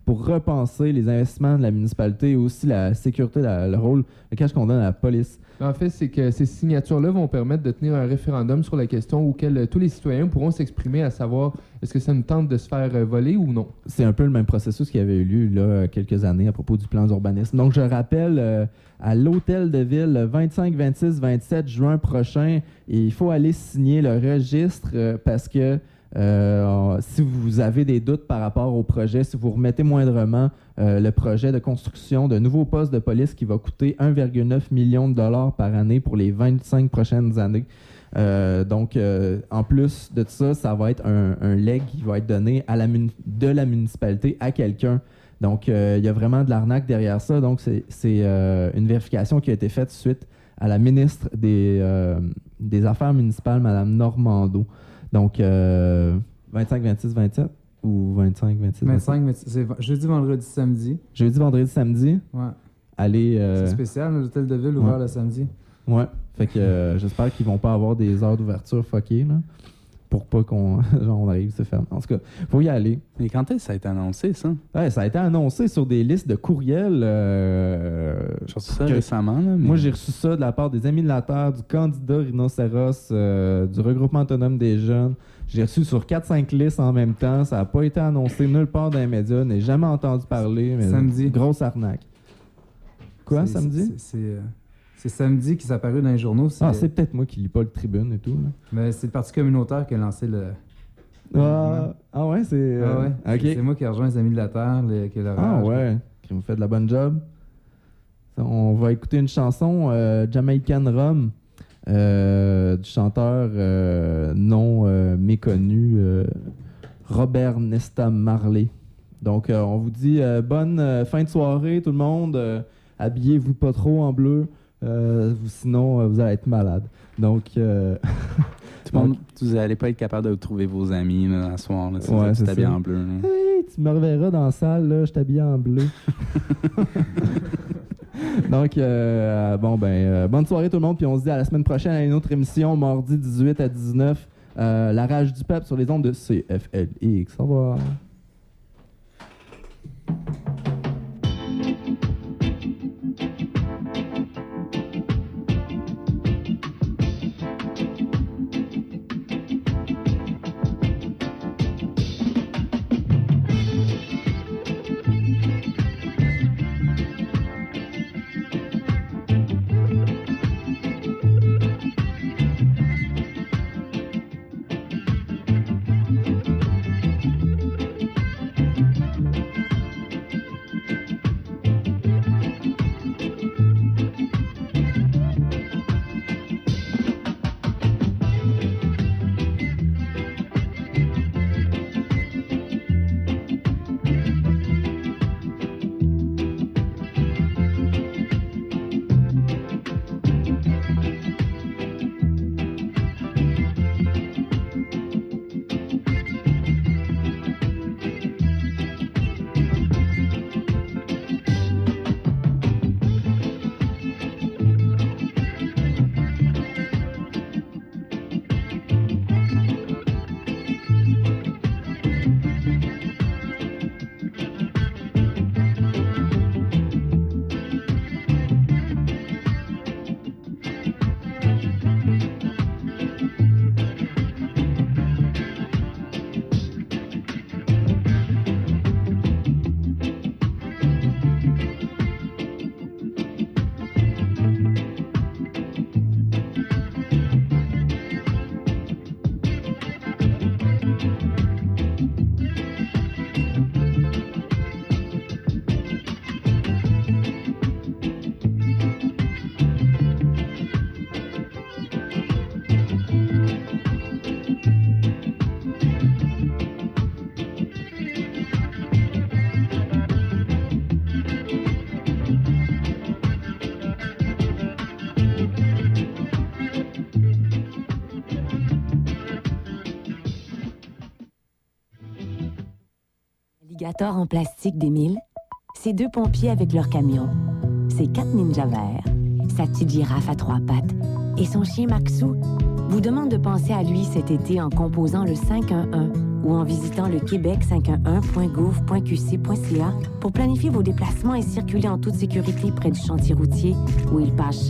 S2: pour repenser les investissements de la municipalité et aussi la sécurité, la, le rôle, le cash qu'on donne à la police.
S4: En fait, c'est que ces signatures-là vont permettre de tenir un référendum sur la question auquel euh, tous les citoyens pourront s'exprimer, à savoir est-ce que ça nous tente de se faire euh, voler ou non.
S2: C'est un peu le même processus qui avait eu lieu là, quelques années à propos du plan d'urbanisme. Donc, je rappelle, euh, à l'Hôtel de Ville, le vingt-cinq, vingt-six, vingt-sept juin prochain, et il faut aller signer le registre euh, parce que Euh, si vous avez des doutes par rapport au projet, si vous remettez moindrement euh, le projet de construction de nouveaux postes de police qui va coûter un virgule neuf million de dollars par année pour les vingt-cinq prochaines années. Euh, donc, euh, en plus de ça, ça va être un, un legs qui va être donné à la muni- de la municipalité à quelqu'un. Donc, euh, il y a vraiment de l'arnaque derrière ça. Donc, c'est, c'est euh, une vérification qui a été faite suite à la ministre des, euh, des Affaires municipales, Mme Normando. Donc, euh, vingt-cinq, vingt-six, vingt-sept ou vingt-cinq, vingt-six,
S13: vingt-cinq, vingt-six, c'est jeudi, vendredi, samedi.
S2: Jeudi, vendredi, samedi.
S13: Ouais.
S2: Allez. Euh...
S13: C'est spécial, l'hôtel de ville ouvert
S2: ouais.
S13: le samedi.
S2: Ouais. Fait que euh, j'espère qu'ils vont pas avoir des heures d'ouverture fuckées, là. Pour pas qu'on genre on arrive se faire. En tout cas, faut y aller.
S3: Et quand est-ce que ça a été annoncé, ça?
S2: Ouais, ça a été annoncé sur des listes de courriels. Euh,
S3: j'ai reçu ça que, récemment. Là, mais...
S2: Moi, j'ai reçu ça de la part des Amis de la Terre, du candidat Rhinocéros, euh, du regroupement autonome des jeunes. J'ai reçu sur quatre cinq listes en même temps. Ça n'a pas été annoncé nulle part dans les médias. N'ai jamais entendu parler. Mais
S13: samedi.
S2: Grosse arnaque. Quoi,
S13: c'est,
S2: samedi?
S13: C'est... c'est, c'est... C'est samedi qui s'est apparu dans les journaux. C'est...
S2: Ah, c'est peut-être moi qui lis pas le Tribune et tout. Là.
S13: Mais c'est le Parti communautaire qui a lancé le...
S2: Ah, ah ouais, c'est... Euh...
S13: Ah ouais.
S2: Okay.
S13: C'est, c'est moi qui ai rejoint les Amis de la Terre, les... qui est le
S2: Ah ouais, qui me fait de la bonne job. On va écouter une chanson, euh, Jamaican Rum, euh, du chanteur euh, non euh, méconnu, euh, Robert Nesta Marley. Donc, euh, on vous dit euh, bonne euh, fin de soirée, tout le monde. Euh, habillez-vous pas trop en bleu. Euh, sinon, euh, vous allez être malade. Donc, euh...
S3: tout le monde, vous n'allez pas être capable de trouver vos amis là, à soir. Là, si
S2: ouais,
S3: tu t'habilles en bleu. Là.
S2: Hey, tu me reverras dans la salle, là, je t'habille en bleu. Donc, euh, bon, ben, euh, bonne soirée tout le monde. Puis on se dit à la semaine prochaine à une autre émission, mardi dix-huit à dix-neuf. Euh, La Rage du Peuple sur les ondes de C F L X. Au revoir.
S14: Alligator en plastique d'Émile, ses deux pompiers avec leur camion, ses quatre ninjas verts, sa petite girafe à trois pattes et son chien Maxou vous demandent de penser à lui cet été en composant le cinq un un ou en visitant le québec cinq un un point gouv point q c point c a pour planifier vos déplacements et circuler en toute sécurité près du chantier routier où il passe